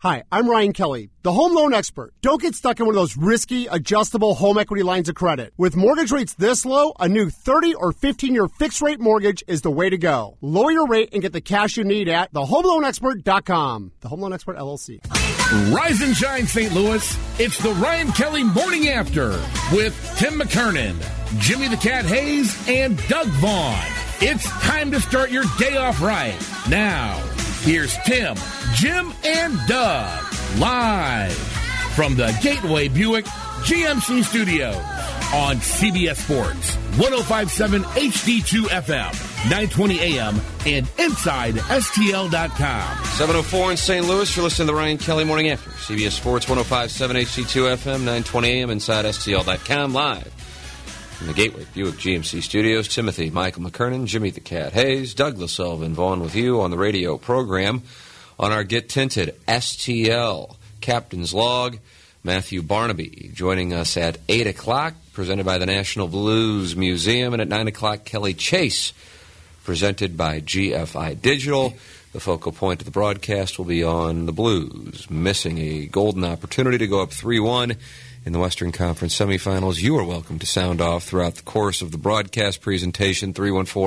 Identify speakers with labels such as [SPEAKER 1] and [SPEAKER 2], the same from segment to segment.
[SPEAKER 1] Hi, I'm Ryan Kelly, the home loan expert. Don't get stuck in one of those risky, adjustable home equity lines of credit. With mortgage rates this low, a new 30 or 15-year fixed-rate mortgage is the way to go. Lower your rate and get the cash you need at thehomeloanexpert.com. The Home Loan Expert, LLC.
[SPEAKER 2] Rise and shine, St. Louis. It's the Ryan Kelly Morning After with Tim McKernan, Jimmy the Cat Hayes, and Doug Vaughn. It's time to start your day off right. Now, here's Tim, Jim, and Doug, live from the Gateway Buick GMC Studios on CBS Sports, 105.7 HD2 FM, 920 AM, and inside STL.com.
[SPEAKER 3] 7:04 in St. Louis. You're listening to the Ryan Kelly Morning After. CBS Sports, 105.7 HD2 FM, 920 AM, inside STL.com, live from the Gateway Buick GMC Studios. Timothy, Michael McKernan, Jimmy the Cat Hayes, Douglas Sullivan Vaughn with you on the radio program on our Get Tinted STL Captain's Log. Matthew Barnaby joining us at 8 o'clock, presented by the National Blues Museum, and at 9 o'clock, Kelly Chase, presented by GFI Digital. The focal point of the broadcast will be on the Blues, missing a golden opportunity to go up 3-1 in the Western Conference semifinals. You are welcome to sound off throughout the course of the broadcast presentation.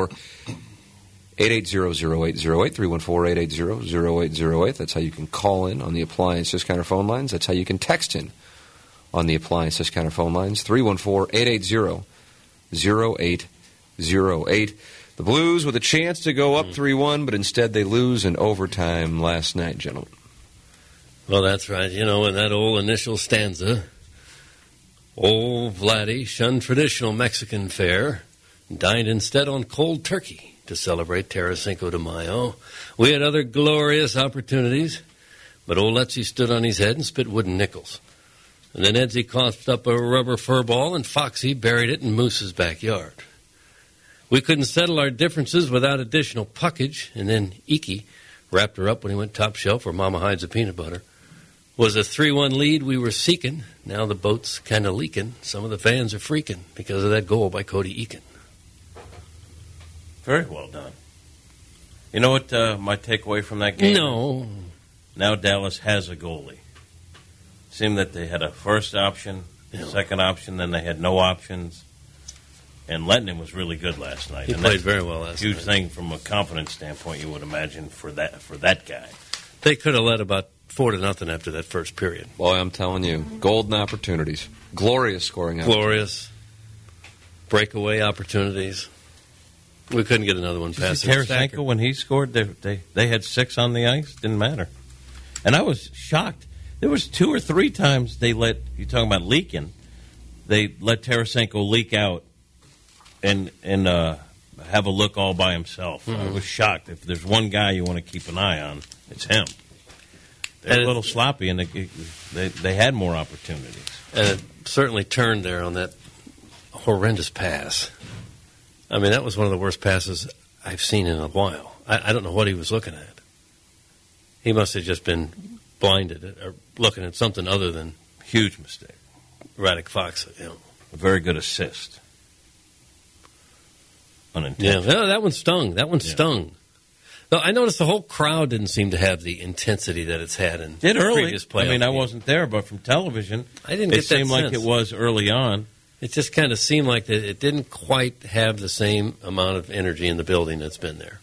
[SPEAKER 3] 314-880-0808, 314-880-0808. That's how you can call in on the Appliance Discounter phone lines. That's how you can text in on the Appliance Discounter phone lines. 314-880-0808. The Blues with a chance to go up 3-1, but instead they lose in overtime last night, gentlemen.
[SPEAKER 4] Well, that's right. You know, in that old initial stanza, old Vladdy shunned traditional Mexican fare and dined instead on cold turkey to celebrate Terra Cinco de Mayo. We had other glorious opportunities, but old Letzy stood on his head and spit wooden nickels. And then Edsy coughed up a rubber fur ball, and Foxy buried it in Moose's backyard. We couldn't settle our differences without additional puckage, and then Iki wrapped her up when he went top shelf where Mama hides the peanut butter. Was a 3-1 lead we were seeking. Now the boat's kind of leaking. Some of the fans are freaking because of that goal by Cody Eakin.
[SPEAKER 5] Very well done. You know what my takeaway from that game?
[SPEAKER 4] No.
[SPEAKER 5] Now Dallas has a goalie. It seemed that they had a first option, second option, then they had no options. And Lettinen was really good last night.
[SPEAKER 4] He played very well last night.
[SPEAKER 5] Huge thing from a confidence standpoint, you would imagine, for that guy.
[SPEAKER 4] They could have led about 4-0 after that first period.
[SPEAKER 3] Boy, I'm telling you, golden opportunities. Glorious scoring opportunities.
[SPEAKER 4] Glorious. Breakaway opportunities. We couldn't get another one past
[SPEAKER 5] Tarasenko, when he scored, they had 6 on the ice. Didn't matter. And I was shocked. There was 2 or 3 times they let, you're talking about leaking, they let Tarasenko leak out and have a look all by himself. Mm-hmm. I was shocked. If there's one guy you want to keep an eye on, it's him. They're a little sloppy, and they had more opportunities.
[SPEAKER 4] And it certainly turned there on that horrendous pass. I mean, that was one of the worst passes I've seen in a while. I don't know what he was looking at. He must have just been blinded or looking at something other than
[SPEAKER 5] huge mistake.
[SPEAKER 4] Radek Fox. You know.
[SPEAKER 5] A very good assist. Unintentional.
[SPEAKER 4] Yeah, that one stung. Stung. No, I noticed the whole crowd didn't seem to have the intensity that it's had in previous playoffs.
[SPEAKER 5] I mean, I wasn't there, but from television,
[SPEAKER 4] I didn't get that sense.
[SPEAKER 5] It seemed like it was early on.
[SPEAKER 4] It just kind of seemed like that it didn't quite have the same amount of energy in the building that's been there.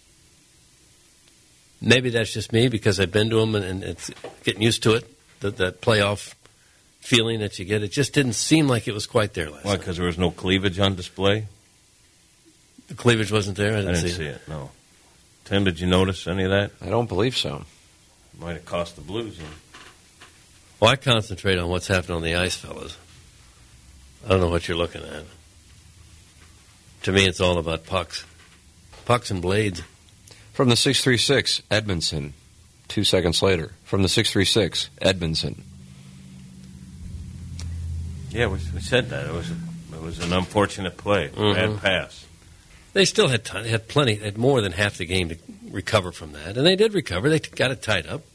[SPEAKER 4] Maybe that's just me because I've been to them and it's getting used to it, that playoff feeling that you get. It just didn't seem like it was quite there last night.
[SPEAKER 5] Why, because there was no cleavage on display?
[SPEAKER 4] The cleavage wasn't there? I didn't
[SPEAKER 5] see it, no. Tim, did you notice any of that?
[SPEAKER 3] I don't believe so.
[SPEAKER 5] Might have cost the Blues.
[SPEAKER 4] Well, I concentrate on what's happening on the ice, fellas. I don't know what you're looking at. To me, it's all about pucks. Pucks and blades.
[SPEAKER 3] From the 636, Edmondson. 2 seconds later. From the 636, Edmondson.
[SPEAKER 5] Yeah, we said that. It was an unfortunate play. Bad pass.
[SPEAKER 4] They still had time. They had plenty. They had more than half the game to recover from that. And they did recover. They got it tied up.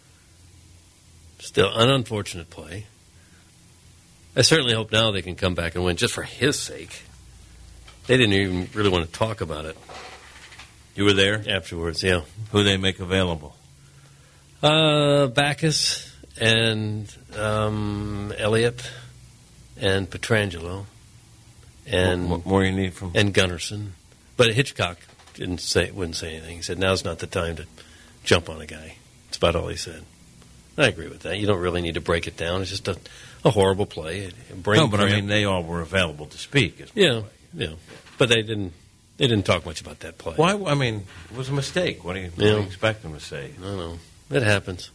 [SPEAKER 4] Still an unfortunate play. I certainly hope now they can come back and win just for his sake. They didn't even really want to talk about it.
[SPEAKER 5] You were there?
[SPEAKER 4] Afterwards, yeah.
[SPEAKER 5] Who they make available?
[SPEAKER 4] Backus and Elliott and Petrangelo and
[SPEAKER 5] what more you need from
[SPEAKER 4] and Gunnarsson. But Hitchcock wouldn't say anything. He said, "Now's not the time to jump on a guy." That's about all he said. I agree with that. You don't really need to break it down. It's just a horrible play.
[SPEAKER 5] No, but I mean, they all were available to speak.
[SPEAKER 4] Yeah. But they didn't talk much about that play.
[SPEAKER 5] Why? I mean, it was a mistake. What do you expect them to say?
[SPEAKER 4] I don't know. It happens.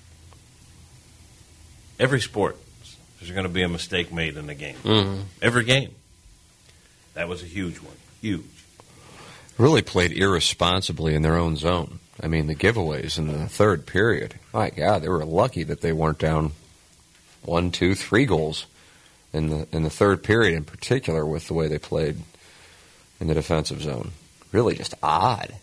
[SPEAKER 5] Every sport, there's going to be a mistake made in the game.
[SPEAKER 4] Mm-hmm.
[SPEAKER 5] Every game. That was a huge one. Huge.
[SPEAKER 3] Really played irresponsibly in their own zone. I mean, the giveaways in the third period. My God, they were lucky that they weren't down 1, 2, 3 goals in the third period, in particular, with the way they played in the defensive zone. Really just odd.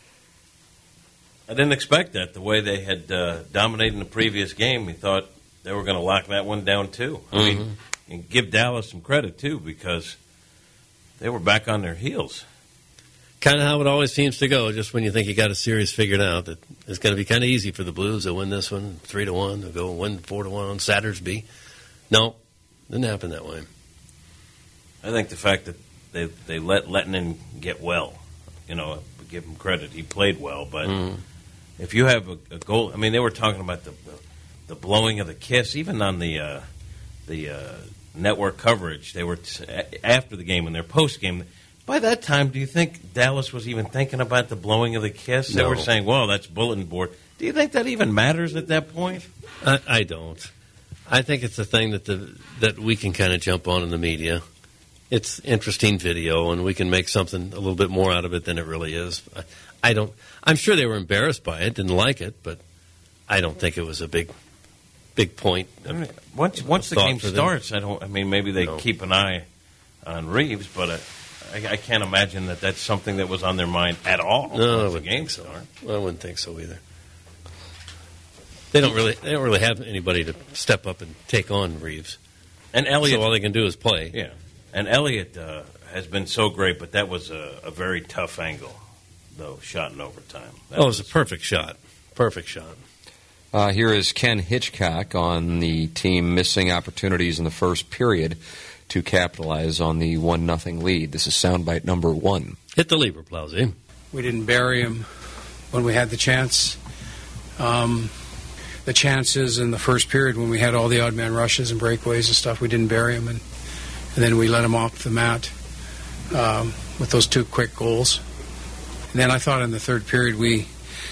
[SPEAKER 5] I didn't expect that. The way they had dominated in the previous game, we thought they were going to lock that one down, too. I mean, and give Dallas some credit, too, because they were back on their heels.
[SPEAKER 4] Kind of how it always seems to go, just when you think you got a series figured out, that it's going to be kind of easy for the Blues. They'll win this one 3-1. They'll go win 4-1 on Sattersby. No, didn't happen that way.
[SPEAKER 5] I think the fact that they let Lettinen get well, give him credit. He played well, but if you have a goal, I mean, they were talking about the blowing of the kiss, even on the network coverage. They were after the game and their post game. By that time, do you think Dallas was even thinking about the blowing of the kiss?
[SPEAKER 4] No.
[SPEAKER 5] They were saying, well, that's bulletin board. Do you think that even matters at that point?
[SPEAKER 4] I don't. I think it's a thing that we can kind of jump on in the media. It's interesting video, and we can make something a little bit more out of it than it really is. I'm sure they were embarrassed by it, didn't like it, but I don't think it was a big point.
[SPEAKER 5] Once the game starts, maybe they keep an eye on Reeves, but I can't imagine that that's something that was on their mind at all.
[SPEAKER 4] No, the game started. I wouldn't think so either. They don't really have anybody to step up and take on Reeves.
[SPEAKER 5] And Elliott,
[SPEAKER 4] so all they can do is play.
[SPEAKER 5] Yeah, and Elliott has been so great, but that was a very tough angle, though, shot in overtime.
[SPEAKER 4] It was a perfect shot. Perfect shot.
[SPEAKER 3] Here is Ken Hitchcock on the team missing opportunities in the first period to capitalize on the 1-0 lead. This is soundbite number 1.
[SPEAKER 4] Hit the lever, Plowsy.
[SPEAKER 6] We didn't bury him when we had the chance. The chances in the first period when we had all the odd man rushes and breakaways and stuff, we didn't bury him, and then we let him off the mat with those 2 quick goals. And then I thought in the third period we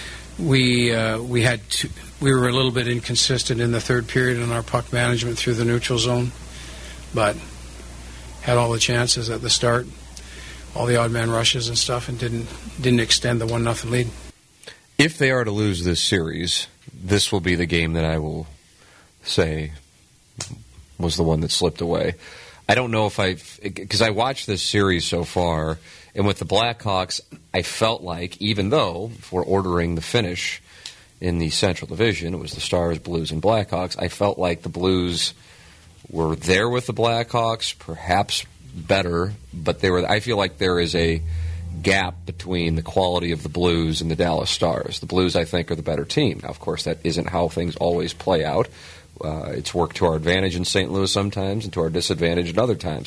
[SPEAKER 6] were a little bit inconsistent in the third period in our puck management through the neutral zone, but had all the chances at the start, all the odd man rushes and stuff, and didn't extend the 1-0 lead.
[SPEAKER 3] If they are to lose this series, this will be the game that I will say was the one that slipped away. I don't know because I watched this series so far, and with the Blackhawks, I felt like, even though if we're ordering the finish in the Central Division, it was the Stars, Blues, and Blackhawks, I felt like the Blues were there with the Blackhawks, perhaps better, but I feel like there is a gap between the quality of the Blues and the Dallas Stars. The Blues, I think, are the better team. Now, of course, that isn't how things always play out. It's worked to our advantage in St. Louis sometimes and to our disadvantage at other times.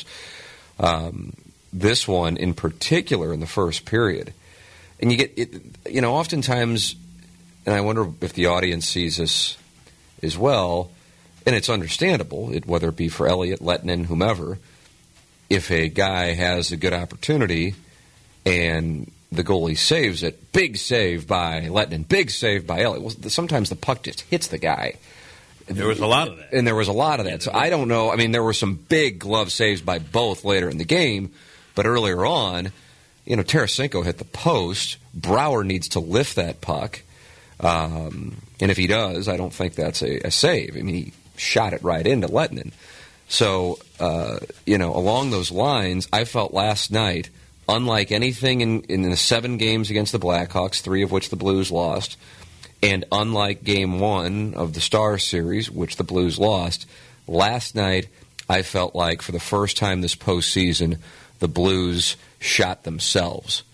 [SPEAKER 3] This one, in particular, in the first period, and you get it, oftentimes, and I wonder if the audience sees this as well, and it's understandable, whether it be for Elliott, Lettinen, whomever, if a guy has a good opportunity and the goalie saves it, big save by Lettinen, big save by Elliott. Well, sometimes the puck just hits the guy.
[SPEAKER 5] There was a lot of that.
[SPEAKER 3] And there was a lot of that. So I don't know. I mean, there were some big glove saves by both later in the game, but earlier on, Tarasenko hit the post. Brouwer needs to lift that puck. And if he does, I don't think that's a save. I mean, he shot it right into Lettinen. So, along those lines, I felt last night, unlike anything in the 7 games against the Blackhawks, 3 of which the Blues lost, and unlike Game 1 of the Stars series, which the Blues lost, last night I felt like for the first time this postseason, the Blues shot themselves.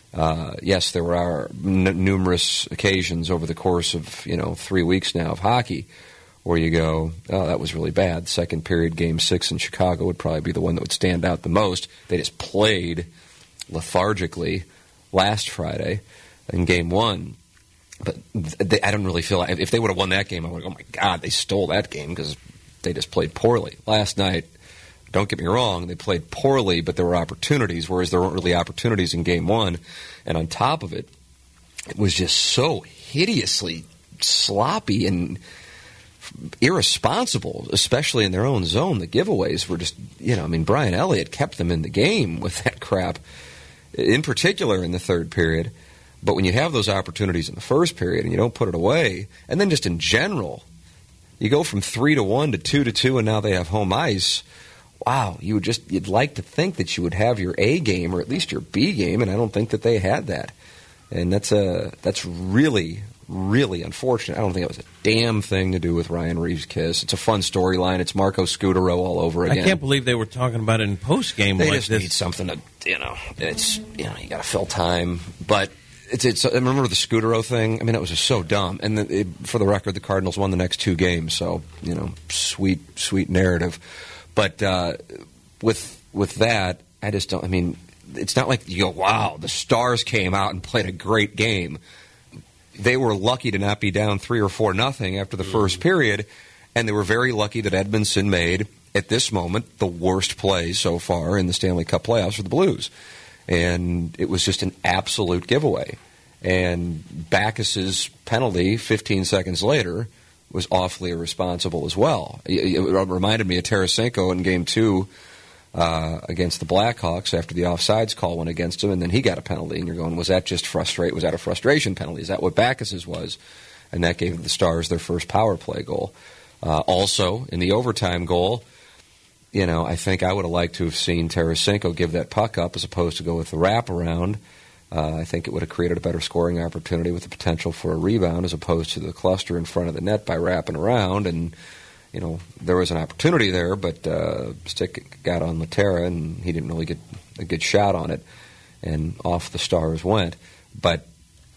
[SPEAKER 3] Yes, there were numerous occasions over the course of 3 weeks now of hockey where you go, oh, that was really bad. Second period, Game 6 in Chicago would probably be the one that would stand out the most. They just played lethargically last Friday in Game 1. But I don't really feel like if they would have won that game, I would go, oh, my God, they stole that game because they just played poorly. Last night, don't get me wrong, they played poorly, but there were opportunities, whereas there weren't really opportunities in Game 1. And on top of it, it was just so hideously sloppy and irresponsible, especially in their own zone. The giveaways were just, Brian Elliott kept them in the game with that crap, in particular in the third period. But when you have those opportunities in the first period and you don't put it away, and then just in general, you go from 3-1 to 2-2, and now they have home ice. Wow, you'd like to think that you would have your A game or at least your B game, and I don't think that they had that. And that's really, really unfortunate. I don't think it was a damn thing to do with Ryan Reeves' kiss. It's a fun storyline. It's Marco Scutaro all over again.
[SPEAKER 5] I can't believe they were talking about it in post game.
[SPEAKER 3] They just need something to, it's you got to fill time. But I remember the Scutaro thing. I mean, it was just so dumb. And for the record, the Cardinals won the next 2 games. So sweet narrative. But with that, I just don't. I mean, it's not like you go, wow, the Stars came out and played a great game. They were lucky to not be down 3 or 4-0 after the first period, and they were very lucky that Edmondson made, at this moment, the worst play so far in the Stanley Cup playoffs for the Blues. And it was just an absolute giveaway. And Backes's penalty 15 seconds later was awfully irresponsible as well. It reminded me of Tarasenko in Game 2 against the Blackhawks after the offsides call went against him, and then he got a penalty. And you're going, was that just was that a frustration penalty? Is that what Backes's was? And that gave the Stars their first power play goal. Also, in the overtime goal, I think I would have liked to have seen Tarasenko give that puck up as opposed to go with the wraparound. I think it would have created a better scoring opportunity with the potential for a rebound as opposed to the cluster in front of the net by wrapping around. And, there was an opportunity there, but stick got on Laterra, and he didn't really get a good shot on it, and off the Stars went. But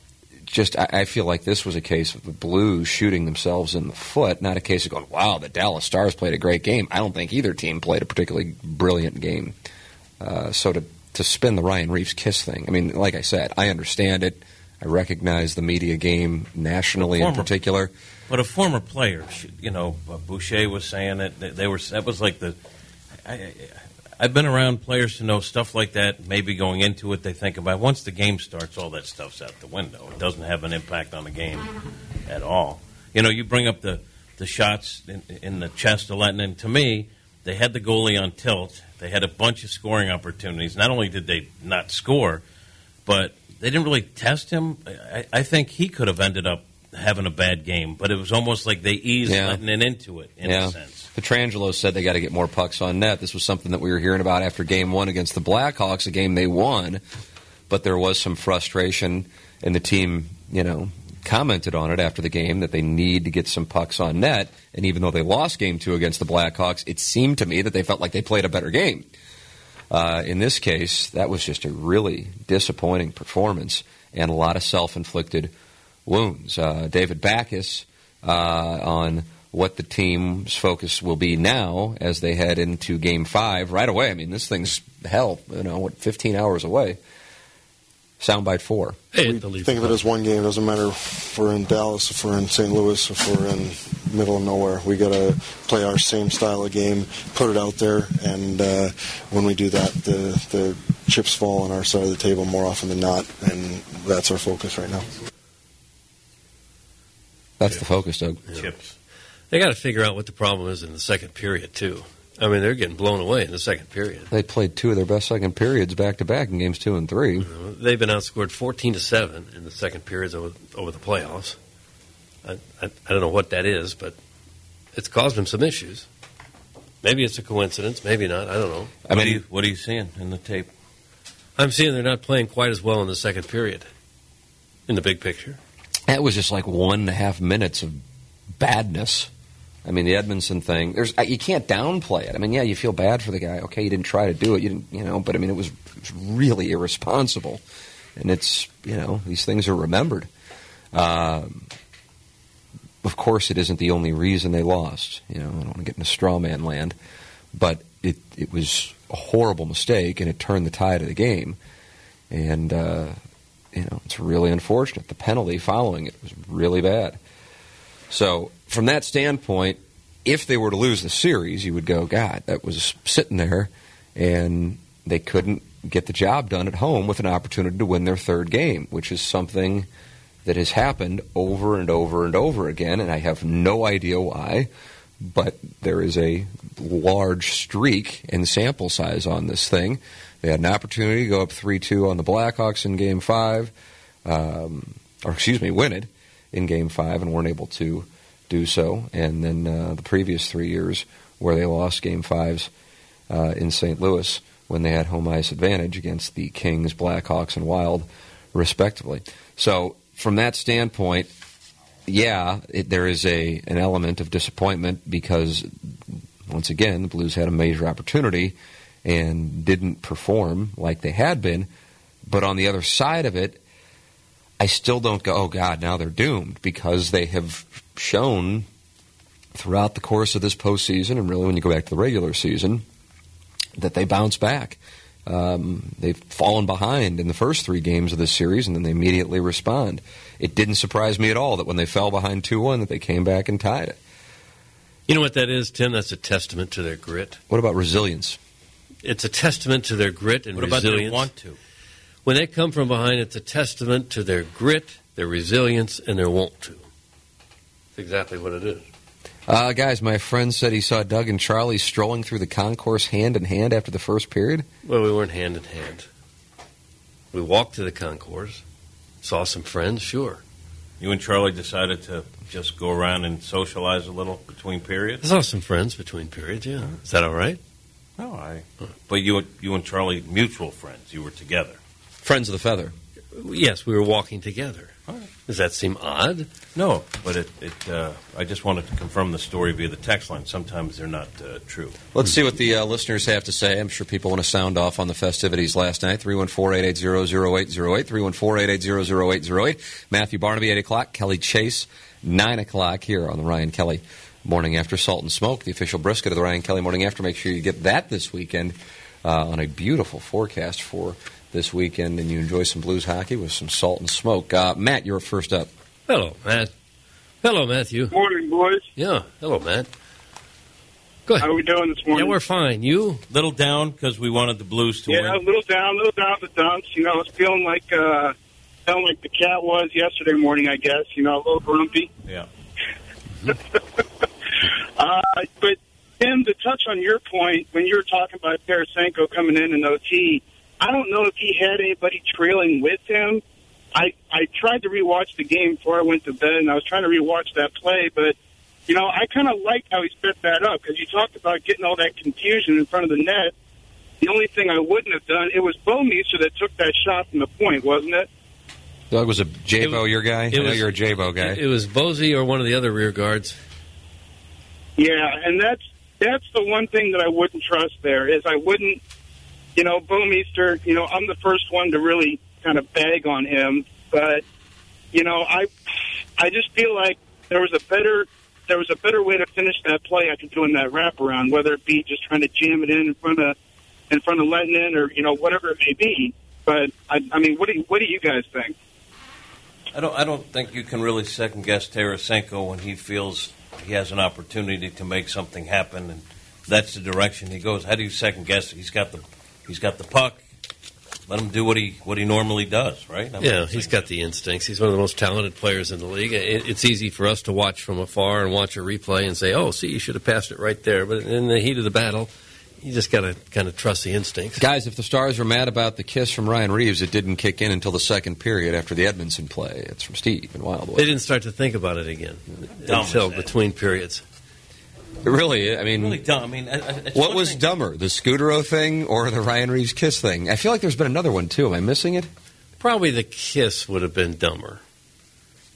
[SPEAKER 3] I feel like this was a case of the Blues shooting themselves in the foot, not a case of going, wow, the Dallas Stars played a great game. I don't think either team played a particularly brilliant game. So to spin the Ryan Reeves kiss thing, I mean, like I said, I understand it. I recognize the media game nationally in particular.
[SPEAKER 5] But a former player, Boucher was saying it. That was like I've been around players to know stuff like that. Maybe going into it, they think about once the game starts, all that stuff's out the window. It doesn't have an impact on the game at all. You bring up the shots in the chest a lot, and to me, they had the goalie on tilt. They had a bunch of scoring opportunities. Not only did they not score, but they didn't really test him. I think he could have ended up having a bad game, but it was almost like they eased letting it into it in a sense.
[SPEAKER 3] Pietrangelo said they got to get more pucks on net. This was something that we were hearing about after Game 1 against the Blackhawks, a game they won, but there was some frustration, and the team, commented on it after the game that they need to get some pucks on net, and even though they lost Game 2 against the Blackhawks, it seemed to me that they felt like they played a better game. In this case, that was just a really disappointing performance and a lot of self-inflicted wounds. David Backes on what the team's focus will be now as they head into Game 5 right away. I mean, this thing's 15 hours away. Soundbite 4.
[SPEAKER 7] Think of it as one game. It doesn't matter if we're in Dallas, if we're in St. Louis, if we're in middle of nowhere. We got to play our same style of game, put it out there, and when we do that, the chips fall on our side of the table more often than not, and that's our focus right now.
[SPEAKER 3] That's the focus, Doug.
[SPEAKER 4] Yeah. Chips. They got to figure out what the problem is in the second period, too. I mean, they're getting blown away in the second period.
[SPEAKER 3] They played 2 of their best second periods back-to-back in Games 2 and 3.
[SPEAKER 4] They've been outscored 14-7 in the second periods over the playoffs. I don't know what that is, but it's caused them some issues. Maybe it's a coincidence, maybe not. I don't know.
[SPEAKER 5] What are you seeing in the tape?
[SPEAKER 4] I'm seeing they're not playing quite as well in the second period in the big picture.
[SPEAKER 3] That was just like 1.5 minutes of badness. I mean, the Edmondson thing, you can't downplay it. I mean, yeah, you feel bad for the guy. Okay, you didn't try to do it, but I mean, it was really irresponsible. and it's, these things are remembered. Of course, it isn't the only reason they lost. I don't want to get into straw man land, but it was a horrible mistake, and it turned the tide of the game. And, it's really unfortunate. The penalty following it was really bad. So, from that standpoint, if they were to lose the series, you would go, God, that was sitting there, and they couldn't get the job done at home with an opportunity to win their third game, which is something that has happened over and over and over again, and I have no idea why, but there is a large streak in sample size on this thing. They had an opportunity to go up 3-2 on the Blackhawks in Game 5, win it in Game 5, and weren't able to do so. And then the previous 3 years where they lost Game 5s in St. Louis when they had home ice advantage against the Kings, Blackhawks, and Wild, respectively. So from that standpoint, there is an element of disappointment because, once again, the Blues had a major opportunity and didn't perform like they had been. But on the other side of it, I still don't go, oh, God, now they're doomed, because they have shown throughout the course of this postseason, and really when you go back to the regular season, that they bounce back. They've fallen behind in the first 3 games of this series, and then they immediately respond. It didn't surprise me at all that when they fell behind 2-1 that they came back and tied it.
[SPEAKER 4] You know what that is, Tim? That's a testament to their grit.
[SPEAKER 3] What about resilience?
[SPEAKER 4] It's a testament to their grit and resilience.
[SPEAKER 5] What about their want to?
[SPEAKER 4] When they come from behind, it's a testament to their grit, their resilience, and their want to. That's exactly what it is.
[SPEAKER 3] Guys, my friend said he saw Doug and Charlie strolling through the concourse hand in hand after the first period.
[SPEAKER 4] Well, we weren't hand in hand. We walked to the concourse, saw some friends, sure.
[SPEAKER 5] You and Charlie decided to just go around and socialize a little between periods?
[SPEAKER 4] I saw some friends between periods, yeah. Is that all right?
[SPEAKER 5] No, But you and Charlie, mutual friends, you were together.
[SPEAKER 3] Friends of the Feather.
[SPEAKER 4] Yes, we were walking together.
[SPEAKER 5] All right.
[SPEAKER 4] Does that seem odd?
[SPEAKER 5] No, but I just wanted to confirm the story via the text line. Sometimes they're not true.
[SPEAKER 3] Let's see what the listeners have to say. I'm sure people want to sound off on the festivities last night. 314-880-0808, 314-880-0808. Matthew Barnaby, 8 o'clock. Kelly Chase, 9 o'clock here on the Ryan Kelly Morning After. Salt and Smoke, the official brisket of the Ryan Kelly Morning After. Make sure you get that this weekend on a beautiful forecast for this weekend, and you enjoy some Blues hockey with some Salt and Smoke. Matt, you're first up.
[SPEAKER 4] Hello, Matt. Hello, Matthew.
[SPEAKER 8] Morning, boys.
[SPEAKER 4] Yeah, hello, Matt. Go ahead.
[SPEAKER 8] How are we doing this morning?
[SPEAKER 4] Yeah, we're fine. You?
[SPEAKER 5] Little down because we wanted the Blues to win.
[SPEAKER 8] Yeah, a little down the dumps. I was feeling like the cat was yesterday morning, I guess. A little grumpy.
[SPEAKER 5] Yeah.
[SPEAKER 8] But, Tim, to touch on your point, when you were talking about Tarasenko coming in OT, I don't know if he had anybody trailing with him. I tried to rewatch the game before I went to bed, and I was trying to rewatch that play, but, I kind of liked how he set that up, because you talked about getting all that confusion in front of the net. The only thing I wouldn't have done, it was Bouwmeester that took that shot from the point, wasn't it?
[SPEAKER 3] Doug, was a J-Bo your guy? I know you're a J-Bo guy.
[SPEAKER 4] It was Bozy or one of the other rear guards.
[SPEAKER 8] Yeah, and that's the one thing that I wouldn't trust there, is I wouldn't, Bouwmeester, I'm the first one to really kind of bag on him, but, I just feel like there was a better way to finish that play after doing that wraparound, whether it be just trying to jam it in front of letting in, or whatever it may be. But I mean, what do you guys think?
[SPEAKER 5] I don't think you can really second guess Tarasenko when he feels he has an opportunity to make something happen, and that's the direction he goes. How do you second guess? He's got the puck. Let him do what he normally does, right?
[SPEAKER 4] He's got the instincts. He's one of the most talented players in the league. It's easy for us to watch from afar and watch a replay and say, "Oh, see, you should have passed it right there." But in the heat of the battle, you just got to kind of trust the instincts.
[SPEAKER 3] Guys, if the Stars were mad about the kiss from Ryan Reeves, it didn't kick in until the second period after the Edmondson play. It's from Steve in Wildwood.
[SPEAKER 4] They didn't start to think about it again until between periods.
[SPEAKER 3] Really, I mean,
[SPEAKER 5] really dumb. I mean,
[SPEAKER 3] what was dumber, the Scudero thing or the Ryan Reeves kiss thing? I feel like there's been another one too. Am I missing it?
[SPEAKER 4] Probably the kiss would have been dumber.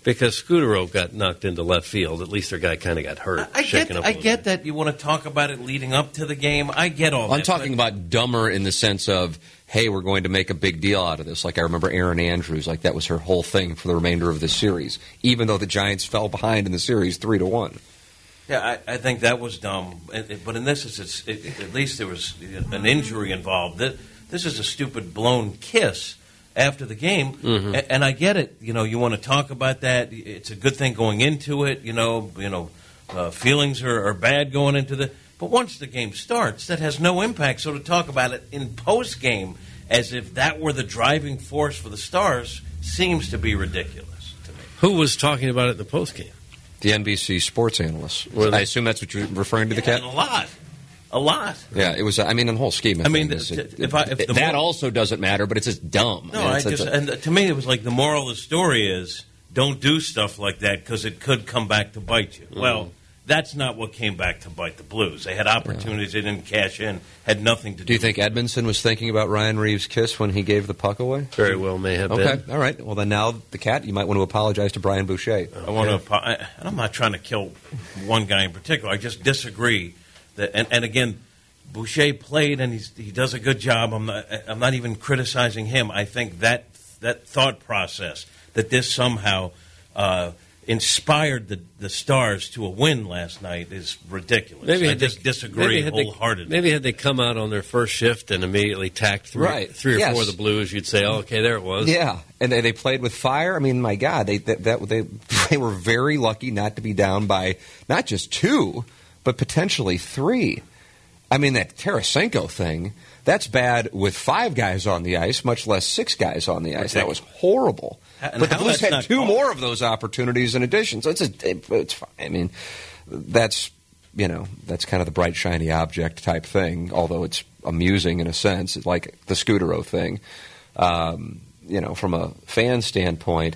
[SPEAKER 4] Because Scudero got knocked into left field. At least their guy kind of got hurt.
[SPEAKER 5] I get that you want to talk about it leading up to the game. I get all that.
[SPEAKER 3] I'm talking about dumber in the sense of, hey, we're going to make a big deal out of this. Like I remember Erin Andrews, like that was her whole thing for the remainder of the series, even though the Giants fell behind in the series 3-1.
[SPEAKER 5] Yeah, I think that was dumb. But in this, at least there was an injury involved. This is a stupid blown kiss after the game, and I get it. You want to talk about that. It's a good thing going into it. Feelings are bad going into the. But once the game starts, that has no impact. So to talk about it in post game as if that were the driving force for the Stars seems to be ridiculous to me.
[SPEAKER 4] Who was talking about it in the post game?
[SPEAKER 3] The NBC sports analysts. I assume that's what you're referring to, the Cat?
[SPEAKER 5] A lot.
[SPEAKER 3] Yeah, it was. I mean, in the whole scheme of things, that also doesn't matter, but it's just dumb.
[SPEAKER 5] No, and to me, it was like the moral of the story is don't do stuff like that because it could come back to bite you. Well, that's not what came back to bite the Blues. They had opportunities they didn't cash in, had nothing to do.
[SPEAKER 3] Do you think Edmondson was thinking about Ryan Reeves' kiss when he gave the puck away?
[SPEAKER 4] Very well may have been.
[SPEAKER 3] Okay, all right. Well, then now, the Cat, you might want to apologize to Brian Boucher.
[SPEAKER 5] Okay. I'm not trying to kill one guy in particular. I just disagree. And again, Boucher played, and he does a good job. I'm not even criticizing him. I think that thought process, that this somehow inspired the Stars to a win last night is ridiculous. I just disagree wholeheartedly.
[SPEAKER 4] Maybe had they come out on their first shift and immediately tacked three or four of the Blues, you'd say, oh, okay, there it was.
[SPEAKER 3] Yeah, and they played with fire. I mean, my God, they were very lucky not to be down by not just 2, but potentially 3. I mean, that Tarasenko thing, that's bad with 5 guys on the ice, much less 6 guys on the ice. That was horrible. But the Blues had 2 more of those opportunities in addition. So it's fine. I mean, that's kind of the bright, shiny object type thing, although it's amusing in a sense. It's like the Scudero thing. From a fan standpoint,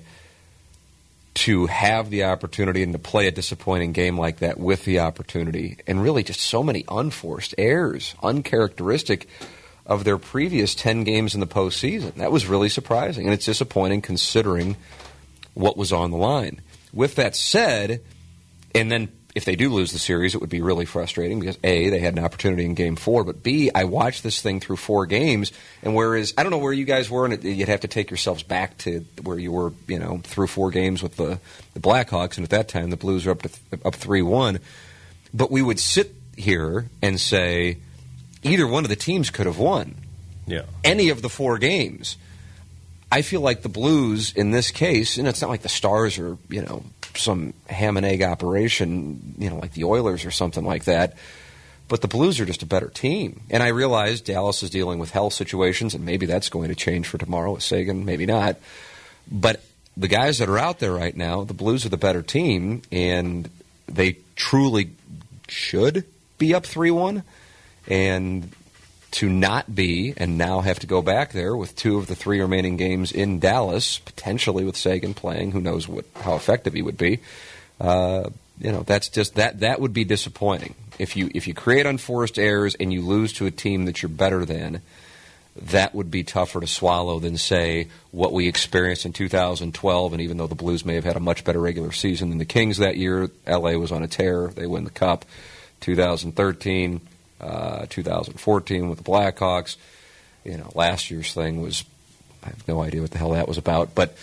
[SPEAKER 3] to have the opportunity and to play a disappointing game like that with the opportunity, and really just so many unforced errors, uncharacteristic of their previous 10 games in the postseason. That was really surprising, and it's disappointing considering what was on the line. With that said, and then if they do lose the series, it would be really frustrating because, A, they had an opportunity in Game 4, but B, I watched this thing through 4 games, and whereas I don't know where you guys were, and you'd have to take yourselves back to where you were, through 4 games with the Blackhawks, and at that time the Blues were up 3-1. But we would sit here and say either one of the teams could have won.
[SPEAKER 5] Yeah.
[SPEAKER 3] Any of the 4 games. I feel like the Blues in this case, and it's not like the Stars are, some ham and egg operation, like the Oilers or something like that. But the Blues are just a better team. And I realize Dallas is dealing with health situations, and maybe that's going to change for tomorrow with Sagan, maybe not. But the guys that are out there right now, the Blues are the better team, and they truly should be up 3-1. And to not be, and now have to go back there with 2 of the 3 remaining games in Dallas, potentially with Sagan playing, who knows how effective he would be. That's just that would be disappointing. If you create unforced errors and you lose to a team that you're better than, that would be tougher to swallow than, say, what we experienced in 2012. And even though the Blues may have had a much better regular season than the Kings that year, L.A. was on a tear. They win the Cup. 2013. 2014 with the Blackhawks. Last year's thing was, I have no idea what the hell that was about, but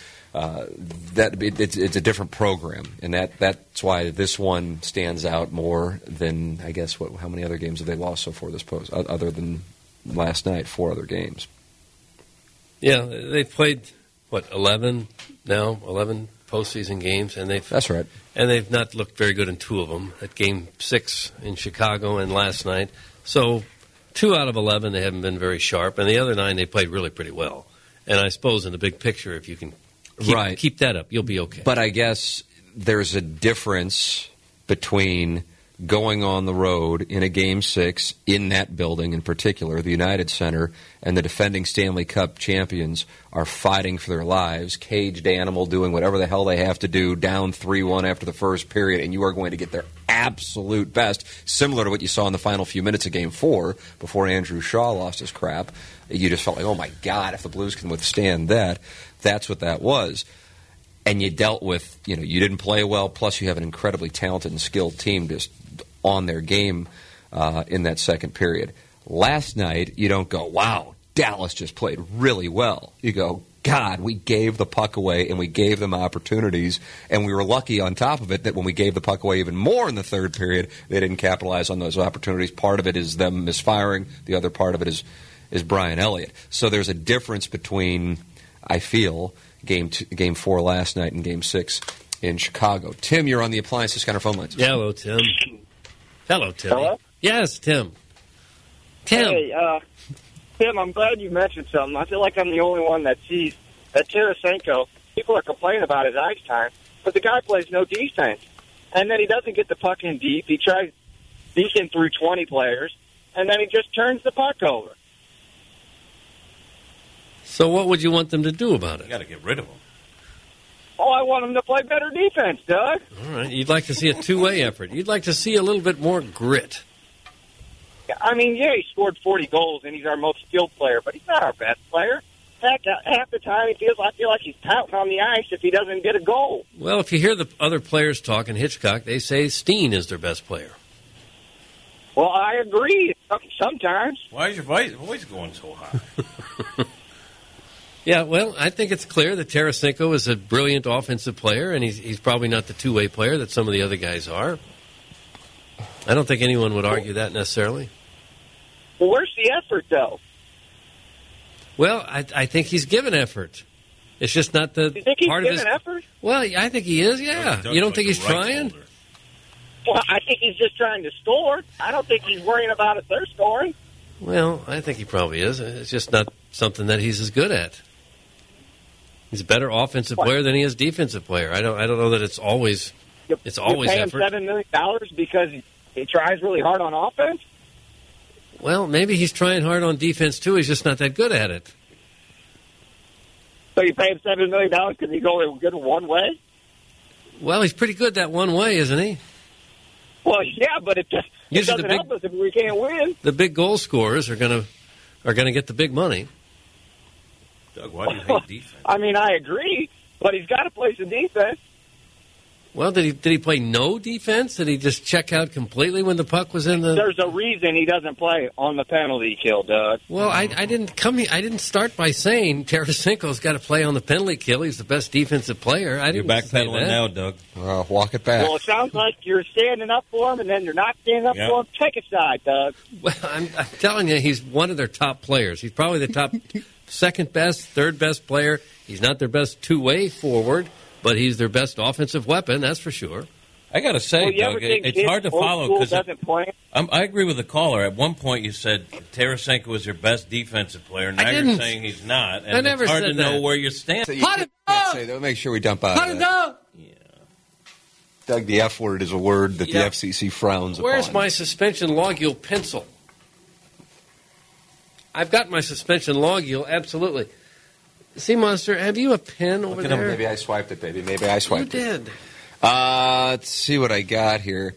[SPEAKER 3] it's a different program, and that's why this one stands out more than, I guess, how many other games have they lost so far this post, other than last night, 4 other games.
[SPEAKER 4] Yeah, they've played, 11 postseason games, and
[SPEAKER 3] that's right.
[SPEAKER 4] And they've not looked very good in 2 of them. At Game 6 in Chicago and last night. So 2 out of 11, they haven't been very sharp, and the other 9 they played really pretty well. And I suppose in the big picture, if you can keep that up, you'll be okay.
[SPEAKER 3] But I guess there's a difference between going on the road in a Game 6 in that building in particular, the United Center, and the defending Stanley Cup champions are fighting for their lives, caged animal, doing whatever the hell they have to do, down 3-1 after the first period, and you are going to get their absolute best, similar to what you saw in the final few minutes of Game 4 before Andrew Shaw lost his crap. You just felt like, oh my God, if the Blues can withstand that, that's what that was. and you dealt with, you didn't play well, plus you have an incredibly talented and skilled team just on their game in that second period. Last night, you don't go, wow, Dallas just played really well. You go, God, we gave the puck away and we gave them opportunities, and we were lucky on top of it that when we gave the puck away even more in the third period, they didn't capitalize on those opportunities. Part of it is them misfiring. The other part of it is Brian Elliott. So there's a difference between, I feel, Game 4 last night and Game 6 in Chicago. Tim, you're on the Appliance Discounter phone lines.
[SPEAKER 4] Yeah, hello, Tim. Hello, Tim.
[SPEAKER 9] Hello?
[SPEAKER 4] Yes, Tim. Tim.
[SPEAKER 9] Hey, Tim, I'm glad you mentioned something. I feel like I'm the only one that sees that Tarasenko, people are complaining about his ice time, but the guy plays no defense. And then he doesn't get the puck in deep. He tries deacon through 20 players, and then he just turns the puck over.
[SPEAKER 4] So what would you want them to do about it?
[SPEAKER 5] You got to get rid of him.
[SPEAKER 9] Oh, I want him to play better defense, Doug.
[SPEAKER 4] All right. You'd like to see a two-way effort. You'd like to see a little bit more grit.
[SPEAKER 9] I mean, yeah, he scored 40 goals, and he's our most skilled player, but he's not our best player. Heck, half the time I feel like he's pouting on the ice if he doesn't get a goal.
[SPEAKER 4] Well, if you hear the other players talk in Hitchcock, they say Steen is their best player.
[SPEAKER 9] Well, I agree sometimes.
[SPEAKER 5] Why is your voice going so high?
[SPEAKER 4] Yeah, well, I think it's clear that Tarasenko is a brilliant offensive player, and he's probably not the two-way player that some of the other guys are. I don't think anyone would argue that necessarily.
[SPEAKER 9] Well, where's the effort, though?
[SPEAKER 4] Well, I think he's given effort. It's just not the
[SPEAKER 9] You think he's
[SPEAKER 4] part of
[SPEAKER 9] giving
[SPEAKER 4] his
[SPEAKER 9] effort?
[SPEAKER 4] Well, I think he is. Yeah, you don't think he's trying?
[SPEAKER 9] Well, I think he's just trying to score. I don't think he's worrying about if they're scoring.
[SPEAKER 4] Well, I think he probably is. It's just not something that he's as good at. He's a better offensive player than he is defensive player. I don't know that it's always
[SPEAKER 9] You pay him
[SPEAKER 4] effort.
[SPEAKER 9] $7 million because he tries really hard on offense?
[SPEAKER 4] Well, maybe he's trying hard on defense too. He's just not that good at it.
[SPEAKER 9] So you pay him $7 million because he's only good one way?
[SPEAKER 4] Well, he's pretty good that one way, isn't he?
[SPEAKER 9] Well, yeah, but it
[SPEAKER 4] Usually
[SPEAKER 9] doesn't help us if we can't win.
[SPEAKER 4] The big goal scorers are gonna get the big money.
[SPEAKER 5] Doug, why do you hate defense?
[SPEAKER 9] I mean, I agree, but he's got to play some defense.
[SPEAKER 4] Well, did he play no defense? Did he just check out completely when the puck was in the?
[SPEAKER 9] There's a reason he doesn't play on the penalty kill, Doug.
[SPEAKER 4] Well, I didn't start by saying Tarasenko's got to play on the penalty kill. He's the best defensive player. I didn't
[SPEAKER 5] You're
[SPEAKER 4] say
[SPEAKER 5] backpedaling
[SPEAKER 4] that.
[SPEAKER 5] now, Doug.
[SPEAKER 3] Walk it back.
[SPEAKER 9] Well, it sounds like you're standing up for him, and then you're not standing up
[SPEAKER 5] Yeah.
[SPEAKER 9] for him. Take a side, Doug.
[SPEAKER 4] Well, I'm telling you, he's one of their top players. He's probably the top second best, third best player. He's not their best two-way forward, but he's their best offensive weapon. That's for sure.
[SPEAKER 5] I got to say,
[SPEAKER 9] Well, you
[SPEAKER 5] Doug,
[SPEAKER 9] ever think
[SPEAKER 5] it's
[SPEAKER 9] his
[SPEAKER 5] hard to
[SPEAKER 9] old
[SPEAKER 5] follow
[SPEAKER 9] school
[SPEAKER 5] because
[SPEAKER 9] doesn't play?
[SPEAKER 5] I agree with the caller. At one point, you said Tarasenko was your best defensive player. Now
[SPEAKER 4] I
[SPEAKER 5] you're
[SPEAKER 4] didn't.
[SPEAKER 5] saying he's not, and
[SPEAKER 4] I never
[SPEAKER 5] it's hard
[SPEAKER 4] said
[SPEAKER 5] to know
[SPEAKER 4] that.
[SPEAKER 5] where you stand.
[SPEAKER 3] So you can't say that. Make sure we dump out of that. Doug, the F word is a word that
[SPEAKER 4] Yeah.
[SPEAKER 3] the FCC frowns
[SPEAKER 4] Where's
[SPEAKER 3] upon.
[SPEAKER 4] my suspension logule pencil? I've got my suspension logule, absolutely. See, Monster, have you a pen over there?
[SPEAKER 3] Maybe I swiped it, baby. Maybe I
[SPEAKER 4] You
[SPEAKER 3] swiped it.
[SPEAKER 4] did.
[SPEAKER 3] Let's see what I got here.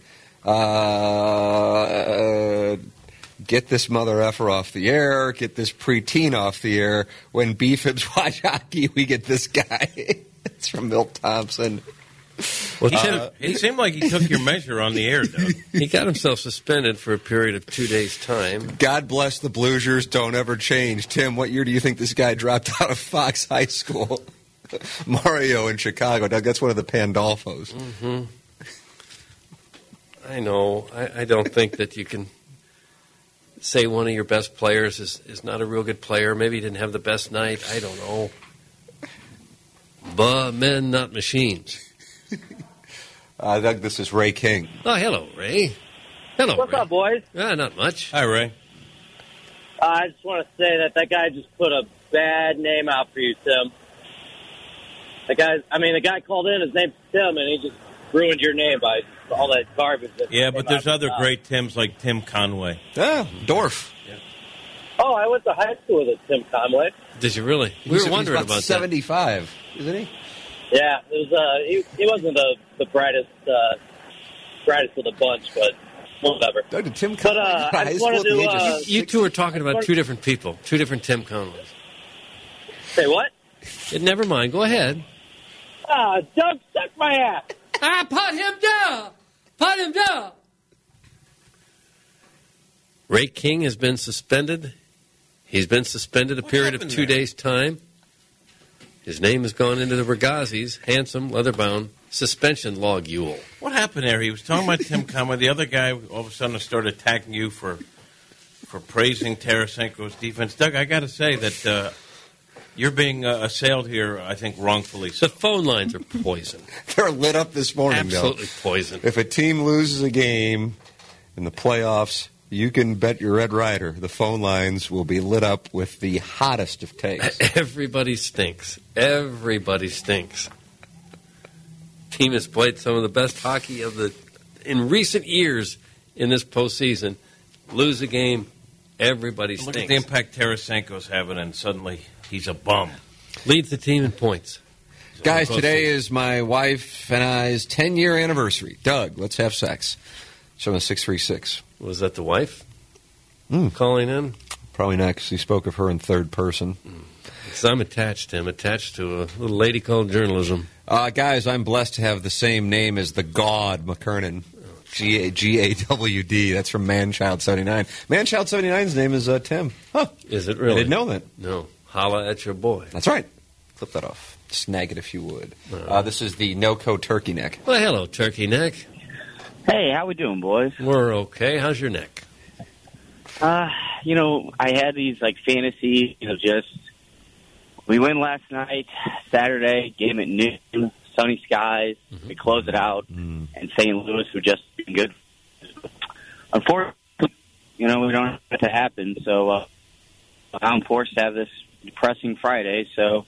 [SPEAKER 3] Get this mother effer off the air. Get this preteen off the air. When B-Fibs watch hockey, we get this guy. It's from Milt Thompson.
[SPEAKER 4] Well,
[SPEAKER 5] He seemed like he took your measure on the air, Doug.
[SPEAKER 4] he got himself suspended for a period of 2 days' time.
[SPEAKER 3] God bless the Bluesers. Don't ever change. Tim, what year do you think this guy dropped out of Fox High School? Mario in Chicago. Doug, that's one of the Pandolfos.
[SPEAKER 4] Mm-hmm. I know. I don't think that you can say one of your best players is not a real good player. Maybe he didn't have the best night. I don't know. But men, not machines.
[SPEAKER 3] Doug, this is Ray King.
[SPEAKER 4] Oh, hello, Ray. Hello,
[SPEAKER 10] What's
[SPEAKER 4] Ray.
[SPEAKER 10] up, boys?
[SPEAKER 4] Not much.
[SPEAKER 5] Hi, Ray.
[SPEAKER 10] I just want to say that guy just put a bad name out for you, Tim. The guy called in, his name's Tim, and he just ruined your name by all that garbage.
[SPEAKER 5] Yeah, but there's other great Tims like Tim Conway.
[SPEAKER 3] Yeah, Dorf.
[SPEAKER 10] Oh, I went to high school with Tim Conway.
[SPEAKER 4] Did you really? We were wondering about
[SPEAKER 3] 75, isn't he?
[SPEAKER 10] Yeah, it was. He wasn't the brightest of the bunch, but whatever.
[SPEAKER 3] Doug, did Tim
[SPEAKER 10] But
[SPEAKER 3] Conway
[SPEAKER 10] I just wanted to.
[SPEAKER 4] that. You two are talking about two different people, two different Tim Conways.
[SPEAKER 10] Say what?
[SPEAKER 4] Never mind. Go ahead.
[SPEAKER 10] Doug, suck my ass.
[SPEAKER 4] Put him down. Put him down. Ray King has been suspended. He's been suspended a period of 2 days' time. His name has gone into the Regazzi's handsome, leather-bound suspension logule.
[SPEAKER 5] What happened there? He was talking about Tim Conway. The other guy all of a sudden started attacking you for praising Tarasenko's defense. Doug, I got to say that you're being assailed here, I think, wrongfully.
[SPEAKER 4] The phone lines are poison.
[SPEAKER 3] They're lit up this morning,
[SPEAKER 4] Absolutely poison.
[SPEAKER 3] If a team loses a game in the playoffs, you can bet your Red Ryder the phone lines will be lit up with the hottest of takes.
[SPEAKER 4] Everybody stinks. Everybody stinks. Team has played some of the best hockey in recent years in this postseason. Lose a game, everybody stinks.
[SPEAKER 5] Look at the impact Tarasenko's having, and suddenly he's a bum.
[SPEAKER 4] Leads the team in points.
[SPEAKER 3] Guys, today is my wife and I's 10-year anniversary. Doug, let's have sex. Show us 636.
[SPEAKER 4] Was that the wife calling in?
[SPEAKER 3] Probably not, because he spoke of her in third person.
[SPEAKER 4] Because I'm attached to him, attached to a little lady called journalism.
[SPEAKER 3] Guys, I'm blessed to have the same name as the God McKernan. G-A-W-D. That's from Manchild 79. Manchild 79's name is Tim. Huh.
[SPEAKER 4] Is it really?
[SPEAKER 3] I didn't know that.
[SPEAKER 4] No. Holla at your boy.
[SPEAKER 3] That's right. Flip that off. Snag it if you would. This is the No-Co Turkey Neck.
[SPEAKER 4] Well, hello, Turkey Neck.
[SPEAKER 11] Hey, how we doing, boys?
[SPEAKER 4] We're okay. How's your neck?
[SPEAKER 11] I had these, fantasy, we win last night, Saturday, game at noon, sunny skies, we close it out, and St. Louis would just be good. Unfortunately, we don't want it to happen, so I'm forced to have this depressing Friday, so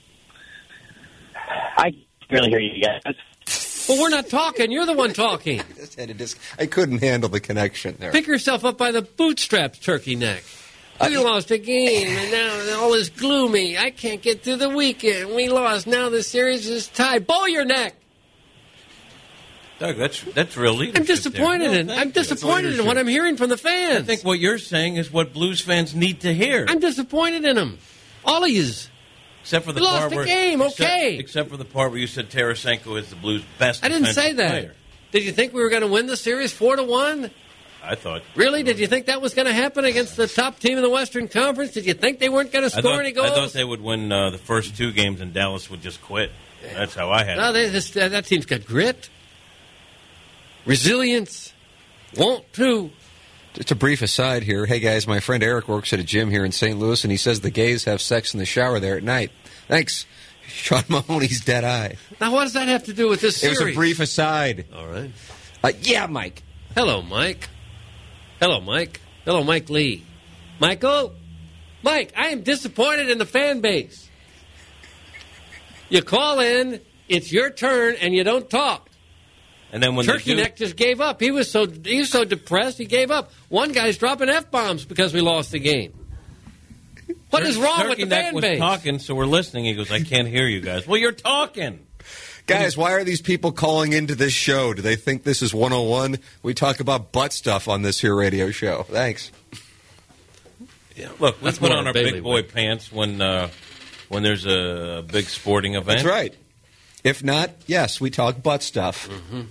[SPEAKER 11] I can't really hear you guys.
[SPEAKER 4] Well, we're not talking. You're the one talking.
[SPEAKER 3] I couldn't handle the connection there.
[SPEAKER 4] Pick yourself up by the bootstraps, Turkey Neck. We lost a game, and now all is gloomy. I can't get through the weekend. We lost. Now the series is tied. Bow your neck.
[SPEAKER 5] Doug, that's real leadership.
[SPEAKER 4] I'm disappointed in what I'm hearing from the fans.
[SPEAKER 5] I think what you're saying is what Blues fans need to hear.
[SPEAKER 4] I'm disappointed in them. All of yous.
[SPEAKER 5] Except for the
[SPEAKER 4] lost
[SPEAKER 5] part
[SPEAKER 4] the
[SPEAKER 5] where,
[SPEAKER 4] game, okay.
[SPEAKER 5] Except for the part where you said Tarasenko is the Blues' best.
[SPEAKER 4] I didn't say that.
[SPEAKER 5] Player.
[SPEAKER 4] Did you think we were going to win the series 4-1?
[SPEAKER 5] I thought.
[SPEAKER 4] Really? Did you think that was going to happen against the top team in the Western Conference? Did you think they weren't going to score any goals?
[SPEAKER 5] I thought they would win the first two games and Dallas would just quit. That's how I had it.
[SPEAKER 4] No, that team's got grit, resilience, want to.
[SPEAKER 3] Just a brief aside here. Hey, guys, my friend Eric works at a gym here in St. Louis, and he says the gays have sex in the shower there at night. Thanks. Sean Mahoney's dead eye.
[SPEAKER 4] Now, what does that have to do with this series?
[SPEAKER 3] It was a brief aside.
[SPEAKER 4] All right.
[SPEAKER 3] Yeah, Mike.
[SPEAKER 4] Hello, Mike. Hello, Mike. Hello, Mike Lee. Michael? Mike, I am disappointed in the fan base. You call in, it's your turn, and you don't talk.
[SPEAKER 5] And then when
[SPEAKER 4] Turkey Neck just gave up. He was so depressed, he gave up. One guy's dropping F-bombs because we lost the game. What is wrong with the fan base?
[SPEAKER 5] Turkey Neck was talking, so we're listening. He goes, I can't hear you guys. Well, you're talking.
[SPEAKER 3] Guys, why are these people calling into this show? Do they think this is 101? We talk about butt stuff on this here radio show. Thanks.
[SPEAKER 5] Yeah, look, we put on our big boy pants when there's a big sporting event.
[SPEAKER 3] That's right. If not, yes, we talk butt stuff.
[SPEAKER 4] Mm-hmm.